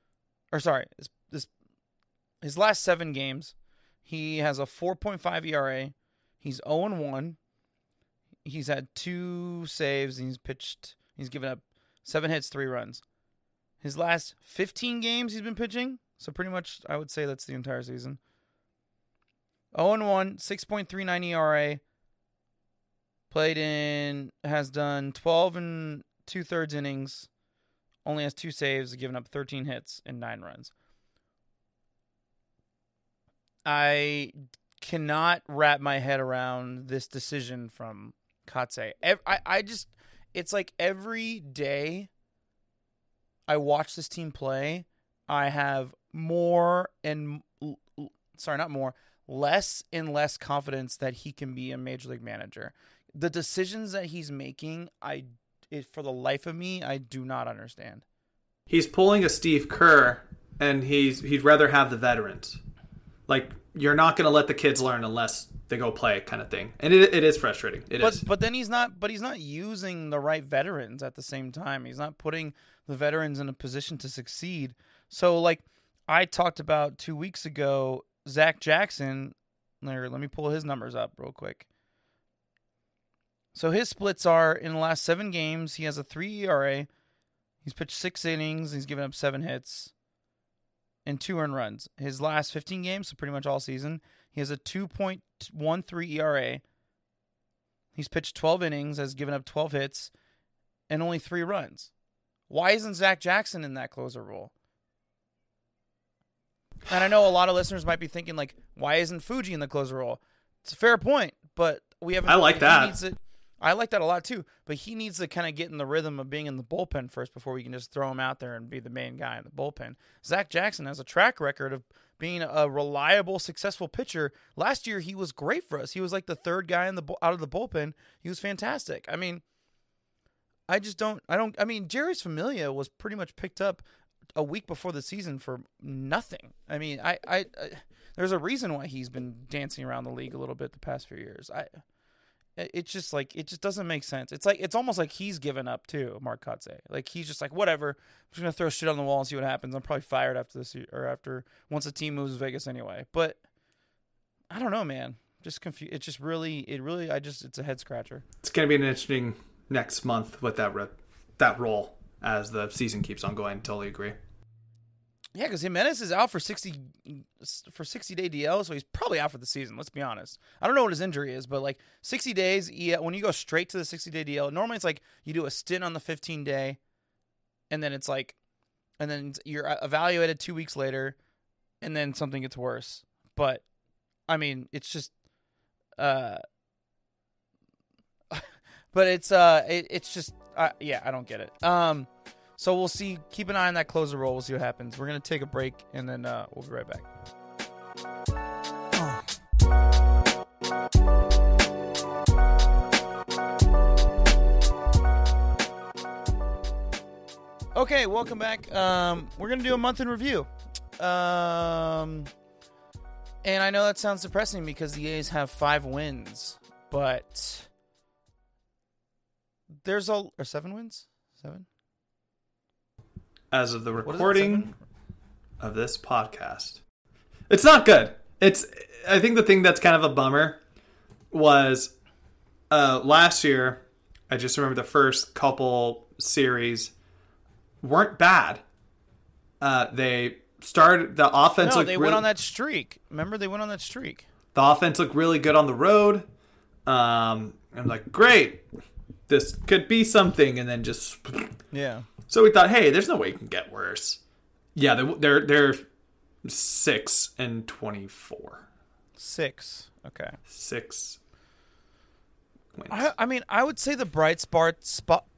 His last 7 games, he has a 4.5 ERA. He's 0-1. He's had 2 saves. And he's given up 7 hits, 3 runs. His last 15 games he's been pitching, so pretty much I would say that's the entire season. 0-1, 6.39 ERA, has done 12 and 2/3 innings, only has 2 saves, given up 13 hits and 9 runs. I cannot wrap my head around this decision from Kotsay. It's like every day I watch this team play, I have less and less confidence that he can be a major league manager. The decisions that he's making, for the life of me, I do not understand. He's pulling a Steve Kerr, and he'd rather have the veterans. Like, you're not going to let the kids learn unless they go play, kind of thing. And it is frustrating. But then he's not using the right veterans at the same time. He's not putting the veterans in a position to succeed. So, like I talked about 2 weeks ago, Zach Jackson, let me pull his numbers up real quick. So his splits are, in the last 7 games, he has a 3 ERA. He's pitched 6 innings. He's given up 7 hits and 2 earned runs. His last 15 games, so pretty much all season, he has a 2.13 ERA. He's pitched 12 innings, has given up 12 hits, and only 3 runs. Why isn't Zach Jackson in that closer role? And I know a lot of listeners might be thinking, like, why isn't Fuji in the closer role? It's a fair point, but we haven't. I like that. I like that a lot too, but he needs to kind of get in the rhythm of being in the bullpen first before we can just throw him out there and be the main guy in the bullpen. Zach Jackson has a track record of being a reliable, successful pitcher. Last year, he was great for us. He was like the 3rd guy out of the bullpen. He was fantastic. I mean, Jerry's Familia was pretty much picked up a week before the season for nothing. I mean, there's a reason why he's been dancing around the league a little bit the past few years. It's just like, it just doesn't make sense. It's almost like he's given up too, Mark Kotsay. Like, he's just like, whatever, I'm just gonna throw shit on the wall and see what happens. I'm probably fired after this, or after once the team moves to Vegas anyway. But I don't know, man. Just confused. It's just it's a head scratcher. It's gonna be an interesting next month with that role as the season keeps on going. Totally agree. Yeah, because Jimenez is out for 60-day DL, so he's probably out for the season. Let's be honest. I don't know what his injury is, but like 60 days, when you go straight to the 60-day DL, normally it's like you do a stint on the 15-day, and then you're evaluated 2 weeks later, and then something gets worse. But I mean, it's just, but it's just, yeah, I don't get it. So we'll see. Keep an eye on that closer role. We'll see what happens. We're going to take a break, and then we'll be right back. Okay, welcome back. We're going to do a month in review. And I know that sounds depressing because the A's have 5 wins, but there's or 7 wins? 7? As of the recording of this podcast, it's not good. I think the thing that's kind of a bummer was last year. I just remember the first couple series weren't bad. They started the offense. No, they went on that streak. Remember, they went on that streak. The offense looked really good on the road. I'm like, great, this could be something, and then just yeah. So we thought, hey, there's no way it can get worse. Yeah, they're 6-24. 6. Okay. 6 wins. I mean, I would say the bright spots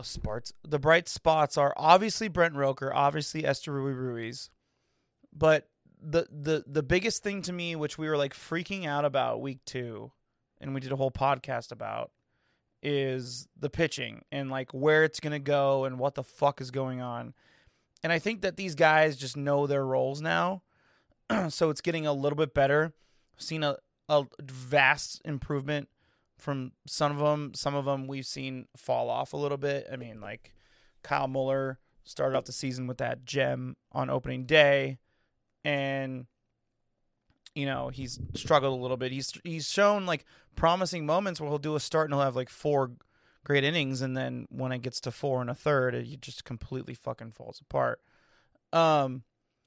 are obviously Brent Roker, obviously Esteury Ruiz, but the biggest thing to me, which we were like freaking out about week 2, and we did a whole podcast about, is the pitching and like where it's going to go and what the fuck is going on. And I think that these guys just know their roles now. So it's getting a little bit better. I've seen a vast improvement from some of them. Some of them we've seen fall off a little bit. I mean, like Kyle Muller started off the season with that gem on opening day, and you know, he's struggled a little bit. He's shown like promising moments where he'll do a start and he'll have like 4 great innings, and then when it gets to 4 1/3, it just completely fucking falls apart. But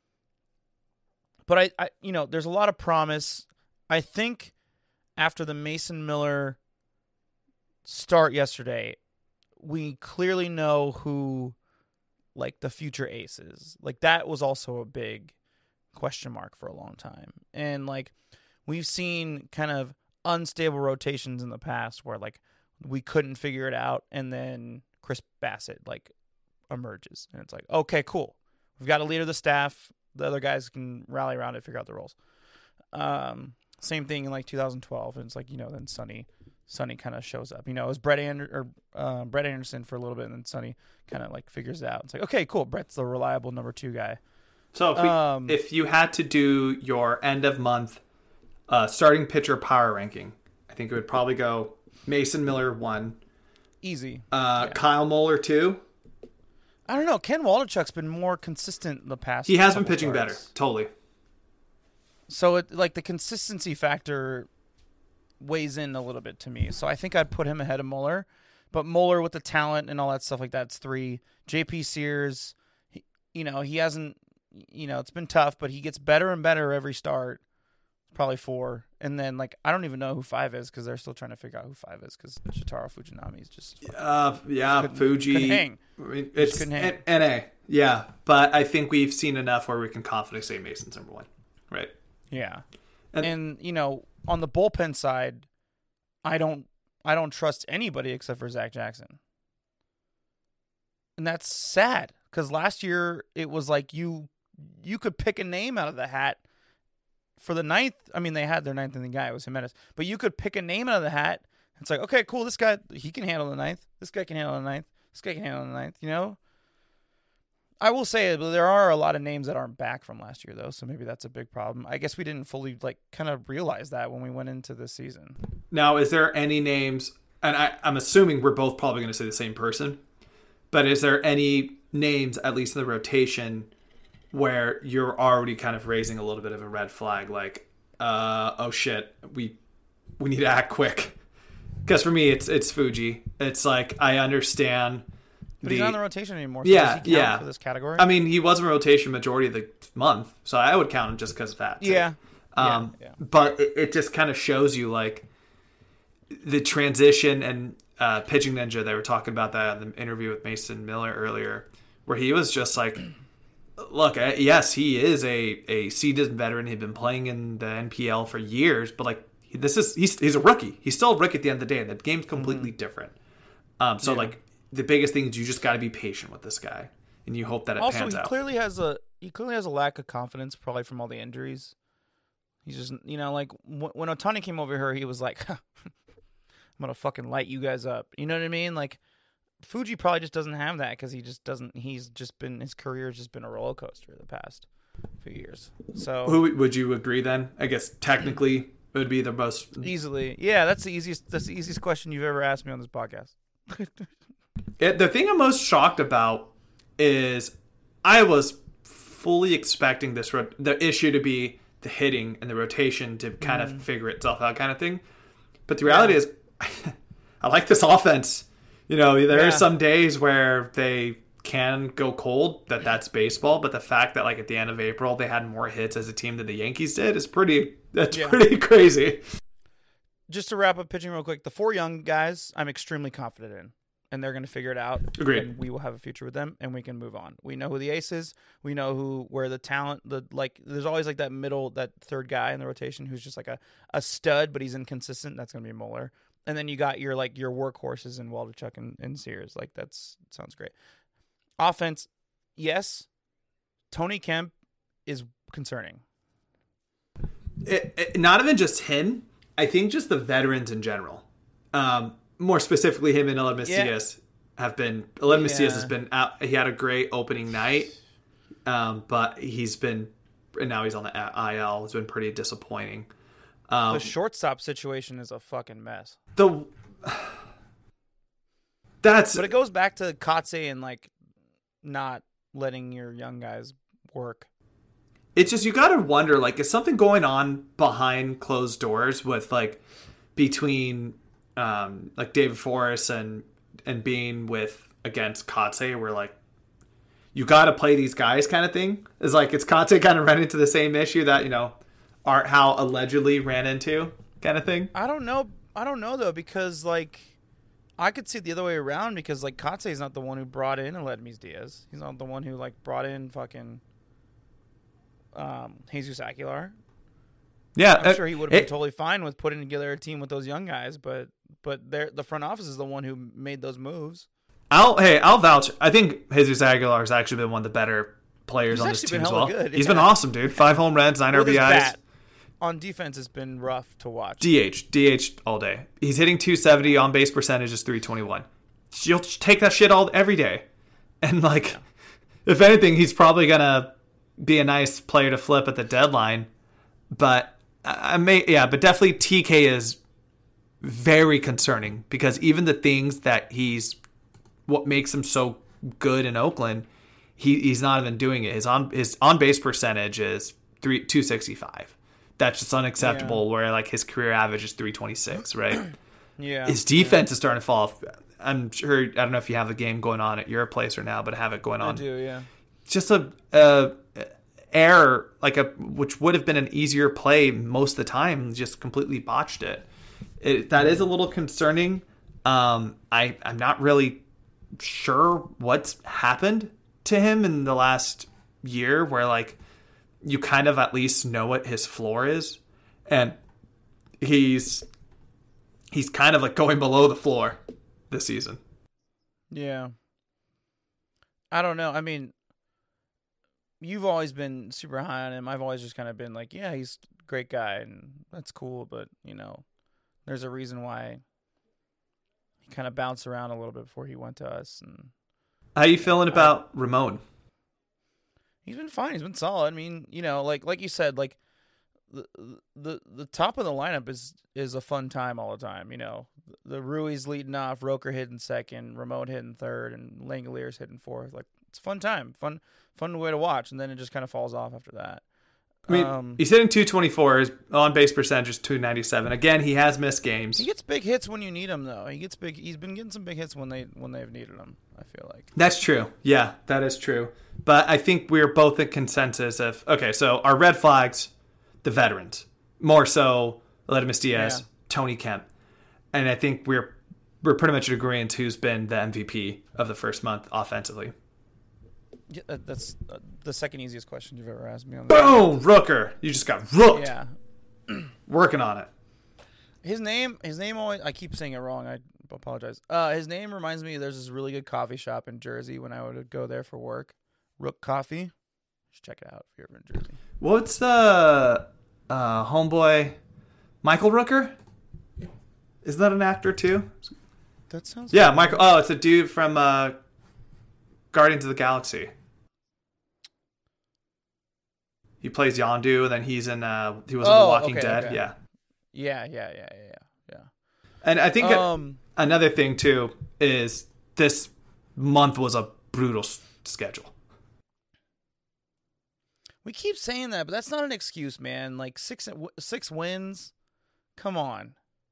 I you know, there's a lot of promise. I think after the Mason Miller start yesterday, we clearly know who like the future ace is. Like that was also a big question mark for a long time. And like we've seen kind of unstable rotations in the past where like we couldn't figure it out, and then Chris Bassett like emerges, and it's like, okay, cool. We've got a leader of the staff. The other guys can rally around it, figure out the roles. Same thing in like 2012, and it's like, then Sonny kind of shows up. It was Brett Anderson for a little bit, and then Sonny kind of like figures it out. It's like, okay, cool. Brett's the reliable number 2 guy. So if you had to do your end of month starting pitcher power ranking, I think it would probably go Mason Miller 1, easy. Kyle Muller 2. I don't know. Ken Waldichuk's been more consistent the past. He has been pitching starts. better, totally. So the consistency factor weighs in a little bit to me. So I think I'd put him ahead of Muller. But Muller with the talent and all that stuff like that's 3. JP Sears, he hasn't, it's been tough, but he gets better and better every start. Probably 4. And then, like, I don't even know who 5 is because they're still trying to figure out who 5 is because Shitaro Fujinami is just Fuji. Couldn't hang. I mean, it's NA. Yeah, but I think we've seen enough where we can confidently say Mason's number 1. Right. Yeah. And on the bullpen side, I don't trust anybody except for Zach Jackson. And that's sad because last year it was like you could pick a name out of the hat for the 9th. I mean, they had their 9th inning guy. It was Jimenez. But you could pick a name out of the hat. It's like, okay, cool. This guy, he can handle the 9th. This guy can handle the 9th. This guy can handle the 9th, I will say but there are a lot of names that aren't back from last year, though, so maybe that's a big problem. I guess we didn't fully, kind of realize that when we went into this season. Now, is there any names, and I'm assuming we're both probably going to say the same person, but is there any names, at least in the rotation, where you're already kind of raising a little bit of a red flag, like, oh shit, we need to act quick? Because for me, it's Fuji. It's like, I understand. But he's not in the rotation anymore. So does he count for this category? I mean, he was in rotation majority of the month, so I would count him just because of that. Too. Yeah. But it just kind of shows you like the transition and pitching ninja. They were talking about that in the interview with Mason Miller earlier, where he was just like, look, yes, he is a seasoned veteran. He'd been playing in the NPL for years, but like he's a rookie. He's still a rookie at the end of the day, and the game's completely different. Like the biggest thing is you just got to be patient with this guy, and you hope that it pans out. Clearly has a lack of confidence, probably from all the injuries. He's just like when Ohtani came over here, he was like, I'm gonna fucking light you guys up. You know what I mean? Like Fuji probably just doesn't have that because he just doesn't. His career has just been a roller coaster the past few years. So who would you agree then? I guess technically it would be the most easily. Yeah, that's the easiest question you've ever asked me on this podcast. The thing I'm most shocked about is I was fully expecting the issue to be the hitting and the rotation to kind of figure itself out kind of thing. But the reality is I like this offense. There are some days where they can go cold, that's baseball. But the fact that like at the end of April they had more hits as a team than the Yankees did is pretty crazy. Just to wrap up pitching real quick, the 4 young guys I'm extremely confident in. And they're going to figure it out. Agreed. And we will have a future with them, and we can move on. We know who the ace is. We know where the talent, there's always like that third guy in the rotation who's just like a stud, but he's inconsistent. That's going to be Muller. And then you got your workhorses in Waldichuk and Sears. Like sounds great. Offense, yes. Tony Kemp is concerning. Not even just him. I think just the veterans in general. More specifically, him and Eled Macias have been. Eled Macias has been out. He had a great opening night, but and now he's on the IL. It's been pretty disappointing. The shortstop situation is a fucking mess. But it goes back to Kotze and like not letting your young guys work. It's just you got to wonder, like, is something going on behind closed doors with like between. Like David Forrest and being against Kotze, where like you got to play these guys kind of thing. Is like it's Kotze kind of ran into the same issue that Art Howe allegedly ran into kind of thing. I don't know though, because like I could see it the other way around because like Kotze's not the one who brought in Aledmys Diaz. He's not the one who like brought in fucking Jesus Aguilar. Yeah, I'm sure he would have been totally fine with putting together a team with those young guys, but the front office is the one who made those moves. I'll vouch. I think Jesus Aguilar has actually been one of the better players on this team as well. Good. He's been awesome, dude. 5 home runs, 9 RBIs. Bat, on defense, it's been rough to watch. DH all day. He's hitting 270, on base percentage is 321. You'll take that shit every day, and like, if anything, he's probably gonna be a nice player to flip at the deadline. But but definitely TK is very concerning because even the things that what makes him so good in Oakland, he's not even doing it. His on base percentage is 265. That's just unacceptable. Yeah. Where like his career average is 326, right? Yeah. His defense is starting to fall off. I'm sure. I don't know if you have the game going on at your place or now, but have it going on. I do, yeah. Just a error, which would have been an easier play most of the time, just completely botched it. That is a little concerning. I'm not really sure what's happened to him in the last year, where like you kind of at least know what his floor is, and he's kind of like going below the floor this season. Yeah. I don't know. I mean, you've always been super high on him. I've always just kind of been like, yeah, he's a great guy, and that's cool, but, you know, there's a reason why he kind of bounced around a little bit before he went to us. And how you feeling about Ramon? He's been fine. He's been solid. I mean, you know, like you said, like the top of the lineup is a fun time all the time. You know, the Ruiz leading off, Roker hitting second, Ramon hitting third, and Langoliers hitting fourth. Like, it's a fun time, fun way to watch, and then it just kind of falls off after that. I mean, he's hitting 224. His on base percentage is 297. Again, he has missed games. He gets big hits when you need him, though. He's been getting some big hits when they've needed him, I feel like. That's true. Yeah, that is true. But I think we're both in consensus of, okay, so our red flags, the veterans, more so Aledmys Diaz, Tony Kemp, and I think we're pretty much in agreement who's been the MVP of the first month offensively. Yeah, that's the second easiest question you've ever asked me on that. Boom! Rooker. You just got rooked. Yeah. Working on it. His name always, I keep saying it wrong. I apologize. His name reminds me, there's this really good coffee shop in Jersey when I would go there for work. Rook Coffee. Just check it out if you're ever in Jersey. What's the homeboy Michael Rooker? Is that an actor too? That sounds Yeah, Michael. Oh, it's a dude from Guardians of the Galaxy. He plays Yondu, and then he was in The Walking Dead. Okay. Yeah. Yeah. And I think another thing too is this month was a brutal schedule. We keep saying that, but that's not an excuse, man. Like six wins, come on.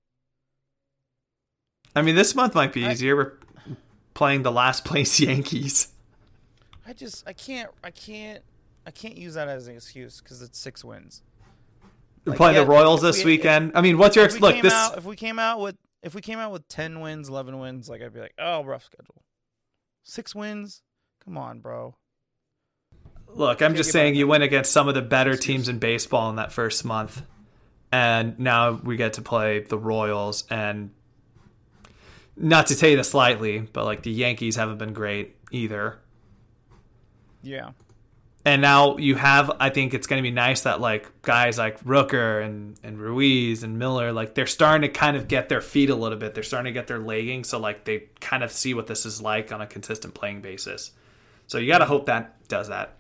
I mean, this month might be easier. We're playing the last place Yankees. I can't use that as an excuse because it's 6 wins. We're playing the Royals this weekend. I mean, what's your look? If we came out with 10 wins, 11 wins, like I'd be like, oh, rough schedule. 6 wins, come on, bro. Look, I'm just saying you went against some of the better teams in baseball in that first month, and now we get to play the Royals. And not to say this lightly, but like the Yankees haven't been great either. Yeah. And now you have, I think it's going to be nice that like guys like Rooker and Ruiz and Miller, like they're starting to kind of get their feet a little bit. They're starting to get their legging. So like they kind of see what this is like on a consistent playing basis. So you got to hope that does that.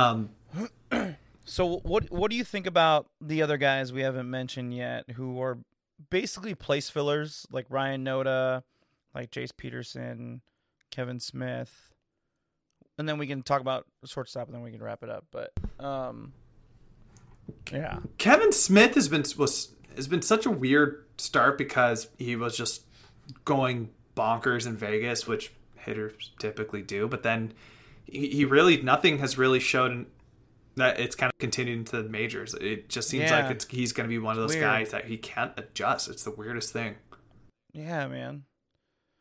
So what do you think about the other guys we haven't mentioned yet who are basically place fillers, like Ryan Noda, like Jace Peterson, Kevin Smith? And then we can talk about shortstop, and then we can wrap it up. But yeah, Kevin Smith has been such a weird start because he was just going bonkers in Vegas, which hitters typically do. But then he really nothing has really shown that it's kind of continued into the majors. It just seems like he's going to be one of those guys that he can't adjust. It's the weirdest thing. Yeah, man.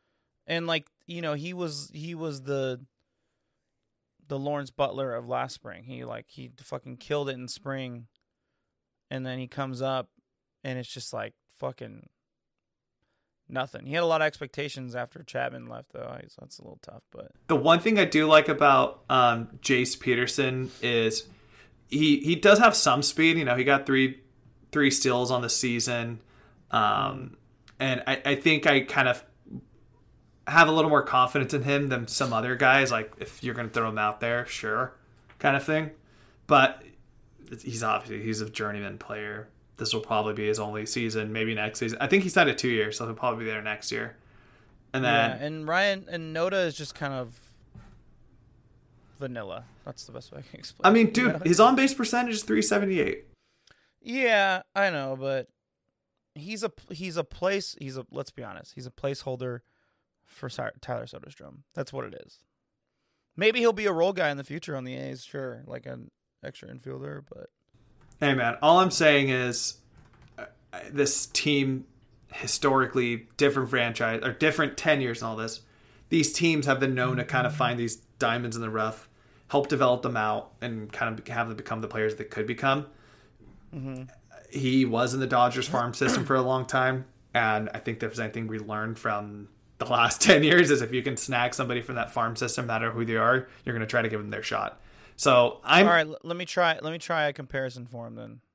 And like, he was the Lawrence Butler of last spring. He fucking killed it in spring, and then he comes up and it's just like fucking nothing. He had a lot of expectations after Chapman left, though, so that's a little tough. But the one thing I do like about Jace Peterson is he does have some speed. He got three steals on the season, and I think I kind of have a little more confidence in him than some other guys. Like, if you're going to throw him out there, sure, kind of thing. But he's a journeyman player. This will probably be his only season, maybe next season. I think he signed a 2 year, so he'll probably be there next year. And then and Ryan and Noda is just kind of vanilla. That's the best way I can explain. I mean, dude, his on base percentage is .378. Yeah, I know, but let's be honest, he's a placeholder for Tyler Soderstrom. That's what it is. Maybe he'll be a role guy in the future on the A's, sure, like an extra infielder, but hey, man, all I'm saying is this team, historically, different franchise, or different tenures and all this, these teams have been known to kind of find these diamonds in the rough, help develop them out, and kind of have them become the players they could become. Mm-hmm. He was in the Dodgers farm system for a long time, and I think if there's anything we learned from the last 10 years is if you can snag somebody from that farm system, no matter who they are, you're going to try to give them their shot. So all right. Let me try a comparison for him then.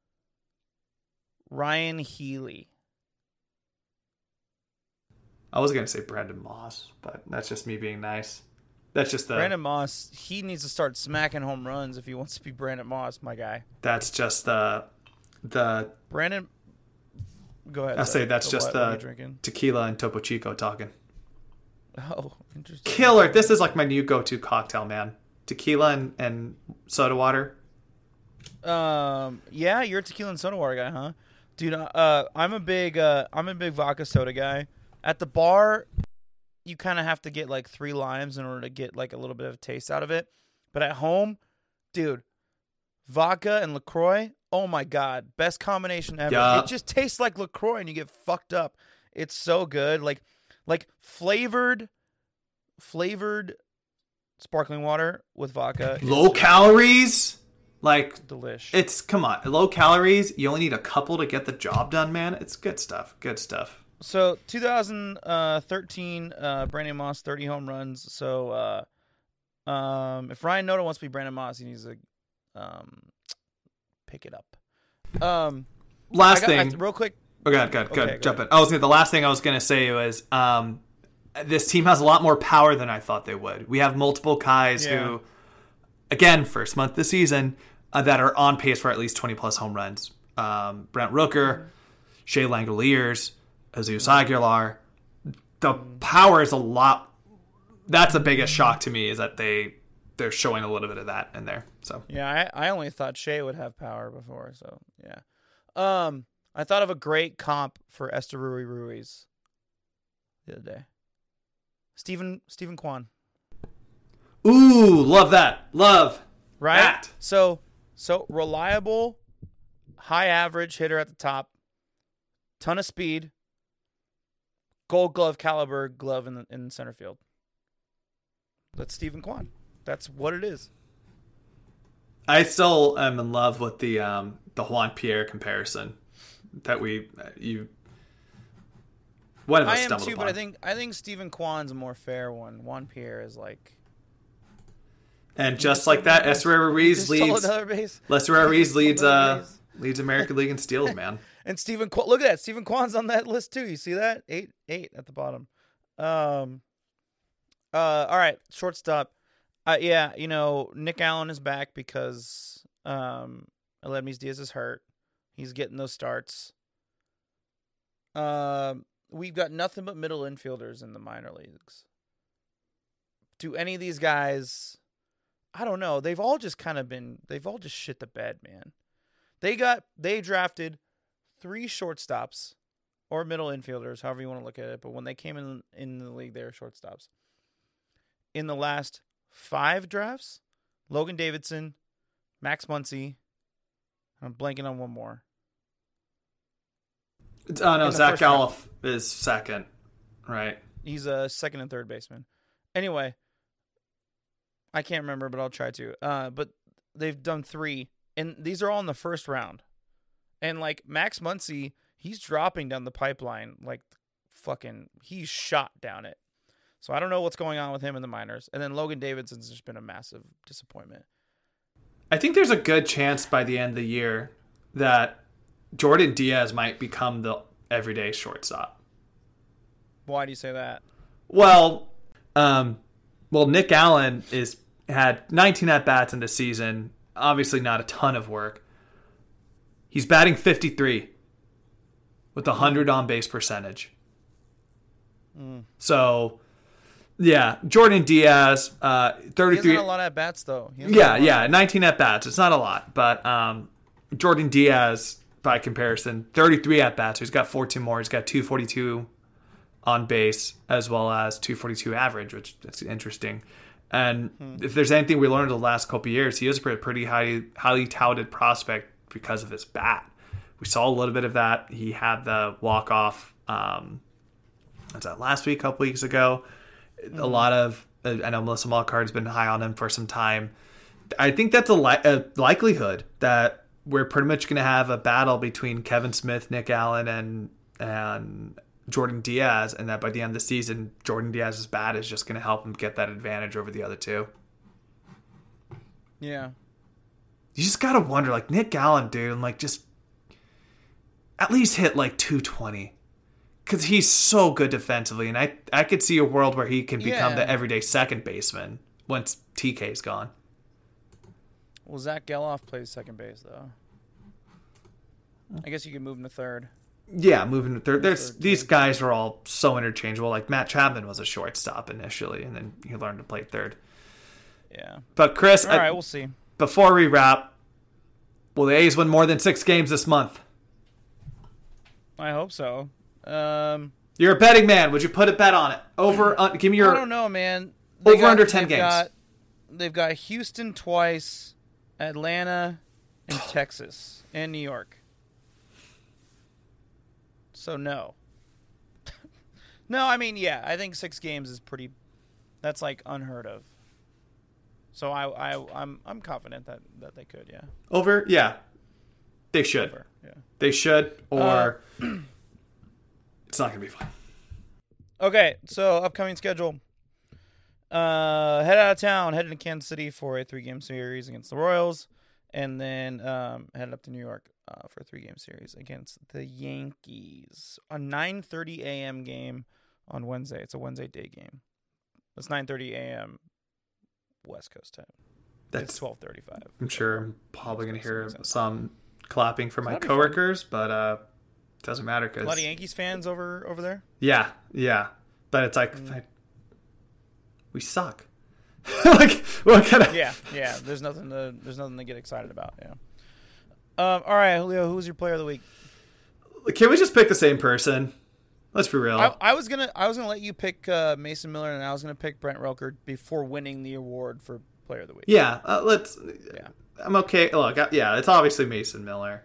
Ryan Healy. I was gonna say Brandon Moss, but that's just me being nice. That's just Brandon Moss. He needs to start smacking home runs if he wants to be Brandon Moss, my guy. That's just the Brandon. Go ahead. I say that's just the tequila and Topo Chico talking. Oh, interesting. Killer. This is like my new go-to cocktail, man. Tequila and soda water. Yeah, you're a tequila and soda water guy, huh? Dude, I'm a big vodka soda guy. At the bar, you kind of have to get like 3 limes in order to get like a little bit of a taste out of it. But at home, dude, vodka and LaCroix, oh my God, best combination ever. Yeah. It just tastes like LaCroix and you get fucked up. It's so good. Like flavored sparkling water with vodka. Low calories. Like, delish. Come on, low calories. You only need a couple to get the job done, man. It's good stuff. Good stuff. So 2013, Brandon Moss, 30 home runs. So if Ryan Noda wants to be Brandon Moss, he needs to pick it up. Last thing, real quick. Oh, go ahead. Jump in. The last thing I was going to say was this team has a lot more power than I thought they would. We have multiple guys who, again, first month this season, that are on pace for at least 20-plus home runs. Brent Rooker, Shea Langoliers, Jesus Aguilar. The power is a lot. That's the biggest shock to me is that they're showing a little bit of that in there. So yeah, I only thought Shea would have power before. So yeah, I thought of a great comp for Esteury Ruiz the other day. Stephen Kwan. Ooh, love that. Love right. That. So reliable, high average hitter at the top, ton of speed, Gold Glove caliber glove in center field. That's Stephen Kwan. That's what it is. I still am in love with the Juan Pierre comparison that one of us stumbled upon. I am too, but I think Stephen Kwan's a more fair one. Juan Pierre is like. And just like that, Esteury Ruiz leads American League in steals, man. And Stephen Kwan, look at that. Stephen Kwan's on that list too. You see that? 8 at the bottom. All right, shortstop. Yeah, Nick Allen is back because Aledmys Diaz is hurt. He's getting those starts. We've got nothing but middle infielders in the minor leagues. Do any of these guys? I don't know. They've all just shit the bed, man. They drafted 3 shortstops or middle infielders, however you want to look at it. But when they came in the league, they were shortstops. In the last 5 drafts, Logan Davidson, Max Muncy. I'm blanking on one more. No, Zach Gallup is second, right? He's a second and third baseman. Anyway, I can't remember, but I'll try to. But they've done 3, and these are all in the first round. And like Max Muncy, he's dropping down the pipeline like fucking. He's shot down it. So I don't know what's going on with him in the minors. And then Logan Davidson's just been a massive disappointment. I think there's a good chance by the end of the year that Jordan Diaz might become the everyday shortstop. Why do you say that? Well, Nick Allen had 19 at-bats in the season. Obviously not a ton of work. He's batting 53 with 100 on-base percentage. So, yeah, Jordan Diaz, 33. He hasn't had a lot of at-bats, though. 19 at-bats. It's not a lot. But Jordan Diaz, by comparison, 33 at-bats. He's got 14 more. He's got 242 on base as well as 242 average, which is interesting. And if there's anything we learned the last couple of years, he is a pretty highly touted prospect because of his bat. We saw a little bit of that. He had the walk-off, was that last week, a couple weeks ago? A lot of, I know Melissa Malcard's been high on him for some time. I think that's a likelihood that we're pretty much going to have a battle between Kevin Smith, Nick Allen, and Jordan Diaz, and that by the end of the season, Jordan Diaz's bat is just going to help him get that advantage over the other two. Yeah. You just got to wonder, like, Nick Allen, dude, like, just at least hit, like, 220. Because he's so good defensively, and I could see a world where he can become the everyday second baseman once TK's gone. Well, Zach Geloff plays second base, though. I guess you could move him to third. Yeah, moving to third. These guys are all so interchangeable. Like, Matt Chapman was a shortstop initially, and then he learned to play third. Yeah. But, Chris... All right, we'll see. Before we wrap, will the A's win more than 6 games this month? I hope so. You're a betting man. Would you put a bet on it? Give me your... I don't know, man. Under 10 games. They've got Houston twice, Atlanta, and Texas, and New York. So no. No, I mean, yeah, I think 6 games is pretty. That's like unheard of. So I'm confident that they could, yeah. Over, yeah. They should. Over, yeah. They should, or it's not gonna be fun. Okay, so upcoming schedule. Head out of town, heading to Kansas City for a 3-game series against the Royals, and then headed up to New York for a 3-game series against the Yankees. A 9:30 a.m. game on Wednesday. It's a Wednesday day game. It's 9:30 a.m. West Coast time. It's 12:35. I'm sure I'm probably going to hear some clapping from my coworkers, but doesn't matter because a lot of Yankees fans over there. Yeah, but it's like we suck. Like, what kind of? Yeah. There's nothing to get excited about. Yeah. All right, Julio. Who's your player of the week? Can we just pick the same person? Let's be real. I was gonna let you pick Mason Miller, and I was gonna pick Brent Rooker before winning the award for player of the week. Yeah. I'm okay. Look, it's obviously Mason Miller.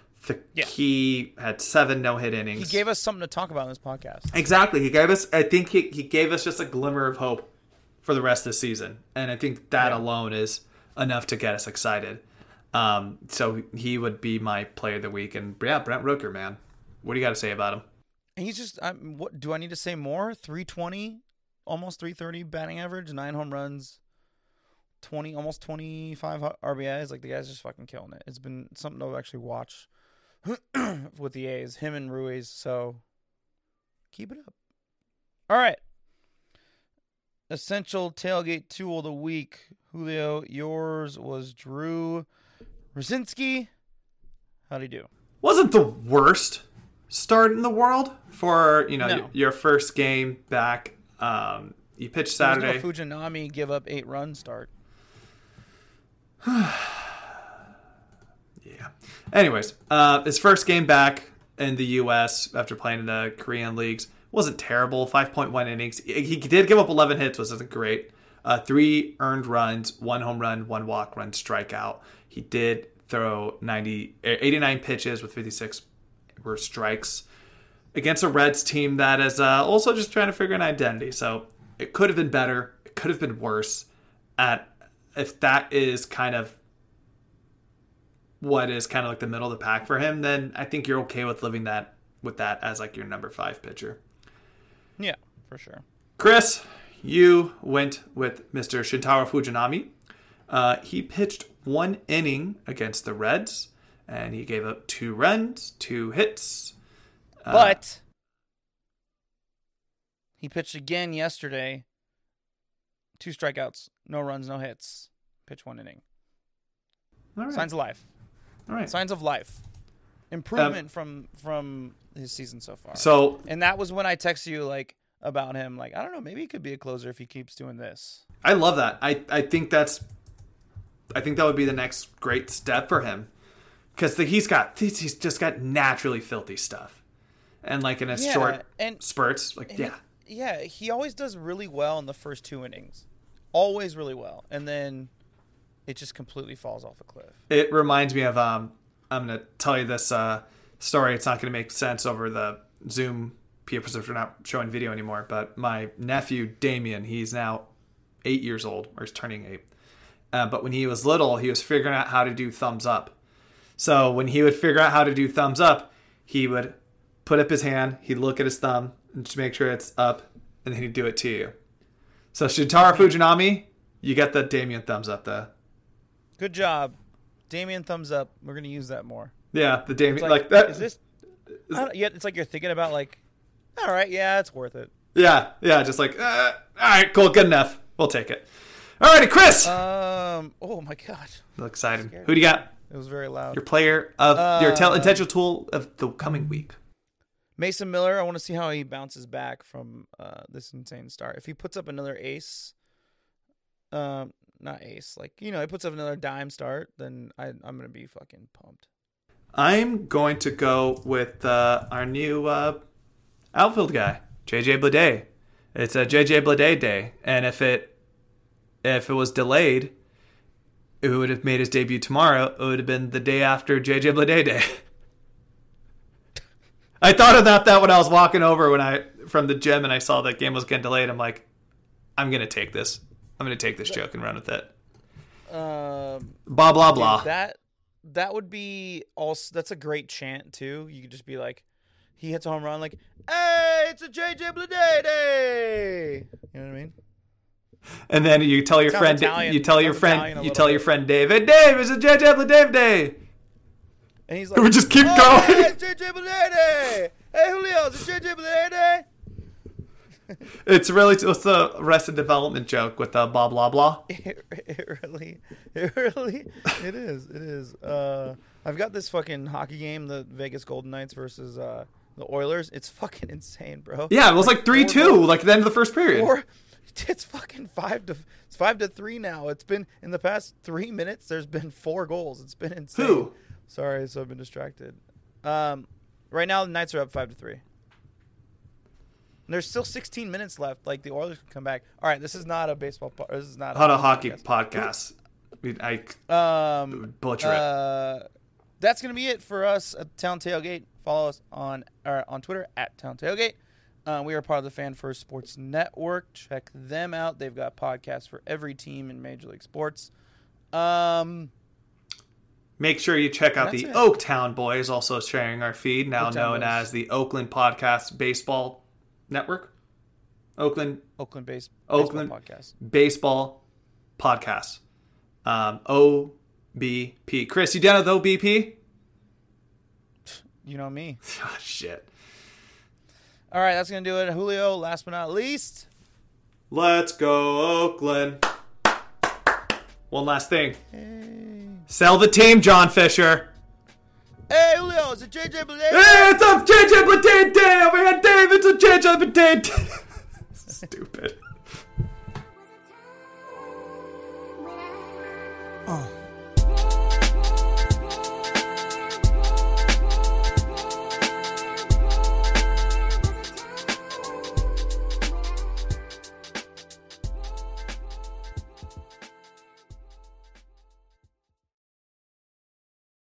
He had 7 no-hit innings. He gave us something to talk about in this podcast. Exactly. I think he gave us just a glimmer of hope for the rest of the season. And I think that alone is enough to get us excited. So he would be my player of the week. And Brent Rooker, man. What do you got to say about him? He's just, what do I need to say more? 320, almost 330 batting average, 9 home runs, almost 25 RBIs. Like, the guy's just fucking killing it. It's been something to actually watch with the A's, him and Ruiz. So keep it up. All right. Essential tailgate tool of the week. Julio, yours was Drew Rosinski. How'd he do? Wasn't the worst start in the world for, your first game back. You pitched Saturday. No Fujinami give up 8-run start. Yeah. Anyways, his first game back in the U.S. after playing in the Korean leagues wasn't terrible. 5.1 innings. He did give up 11 hits, which isn't great. 3 earned runs, 1 home run, 1 walk, 1 strikeout. He did throw 89 pitches with 56 were strikes. against a Reds team that is also just trying to figure an identity. So it could have been better. It could have been worse. If that is kind of what is kind of like the middle of the pack for him, then I think you're okay with living with that as like your number 5 pitcher. Yeah, for sure. Chris, you went with Mr. Shintaro Fujinami. He pitched 1 inning against the Reds, and he gave up 2 runs, 2 hits. But he pitched again yesterday. 2 strikeouts, no runs, no hits. Pitched 1 inning. All right. Signs of life. All right. Signs of life. Improvement from his season so far. So, and that was when I texted you like about him. Like, I don't know, maybe he could be a closer if he keeps doing this. I love that. I think that would be the next great step for him, because he's just got naturally filthy stuff, and like in his short spurts, like he always does really well in the first 2 innings, always really well, and then it just completely falls off a cliff. It reminds me of I'm gonna tell you this story. It's not gonna make sense over the Zoom because we're not showing video anymore. But my nephew Damien, he's now 8 years old, or he's turning 8. But when he was little, he was figuring out how to do thumbs up. So when he would figure out how to do thumbs up, he would put up his hand, he'd look at his thumb, and just make sure it's up, and then he'd do it to you. So Shintaro Fujinami, you get the Damien thumbs up there. Good job. Damien thumbs up. We're going to use that more. Yeah, the Damien, like that. Is this... it's like you're thinking about like, all right, yeah, it's worth it. Yeah, just like, all right, cool, good enough. We'll take it. Alrighty, Chris. Oh my god. I'm excited. Who do you got? It was very loud. Your player of your intentional tool of the coming week. Mason Miller. I want to see how he bounces back from this insane start. If he puts up another ace, not ace, like he puts up another dime start, then I'm gonna be fucking pumped. I'm going to go with our new outfield guy, JJ Bleday. It's a JJ Bleday day, and if it was delayed, it would have made his debut tomorrow. It would have been the day after JJ Bleday Day. I thought about that when I was walking over from the gym and I saw that game was getting delayed. I'm like, I'm going to take this. I'm going to take this joke and run with it. Blah, blah, blah. Dude, that would be also, that's a great chant too. You could just be like, he hits a home run like, hey, it's a JJ Bleday Day. You know what I mean? And then you tell your friend, Italian, you tell your friend David, Dave, it's a JJ Bleday Day. And he's like, we just keep going. Hey, it's JJ Bleday Day. Hey, Julio, it's a JJ Bleday Day. It's the Arrested Development joke with the blah, blah, blah. It is. I've got this fucking hockey game, the Vegas Golden Knights versus the Oilers. It's fucking insane, bro. Yeah, it was like 3-2, like at the end of the first period. It's fucking 5-3 now. It's been in the past 3 minutes. There's been 4 goals. It's been insane. Who? Sorry, so I've been distracted. Right now the Knights are up 5-3. There's still 16 minutes left. Like the Oilers can come back. All right, this is not a baseball. This is not a hockey podcast. I butcher it. That's gonna be it for us at Town Tailgate. Follow us on Twitter at Town Tailgate. We are part of the Fan First Sports Network. Check them out. They've got podcasts for every team in Major League Sports. Make sure you check out the Oaktown Boys, also sharing our feed, now known as the Oakland Podcast Baseball Network. Oakland Baseball Podcast. Baseball Podcast. OBP. Chris, you down with OBP? You know me. Oh, shit. All right, that's going to do it. Julio, last but not least. Let's go, Oakland. One last thing. Hey. Sell the team, John Fisher. Hey, Julio, it's a JJ Bleday. Hey, it's a JJ Bleday Day over here, Dave. It's a JJ Bleday Day. Stupid.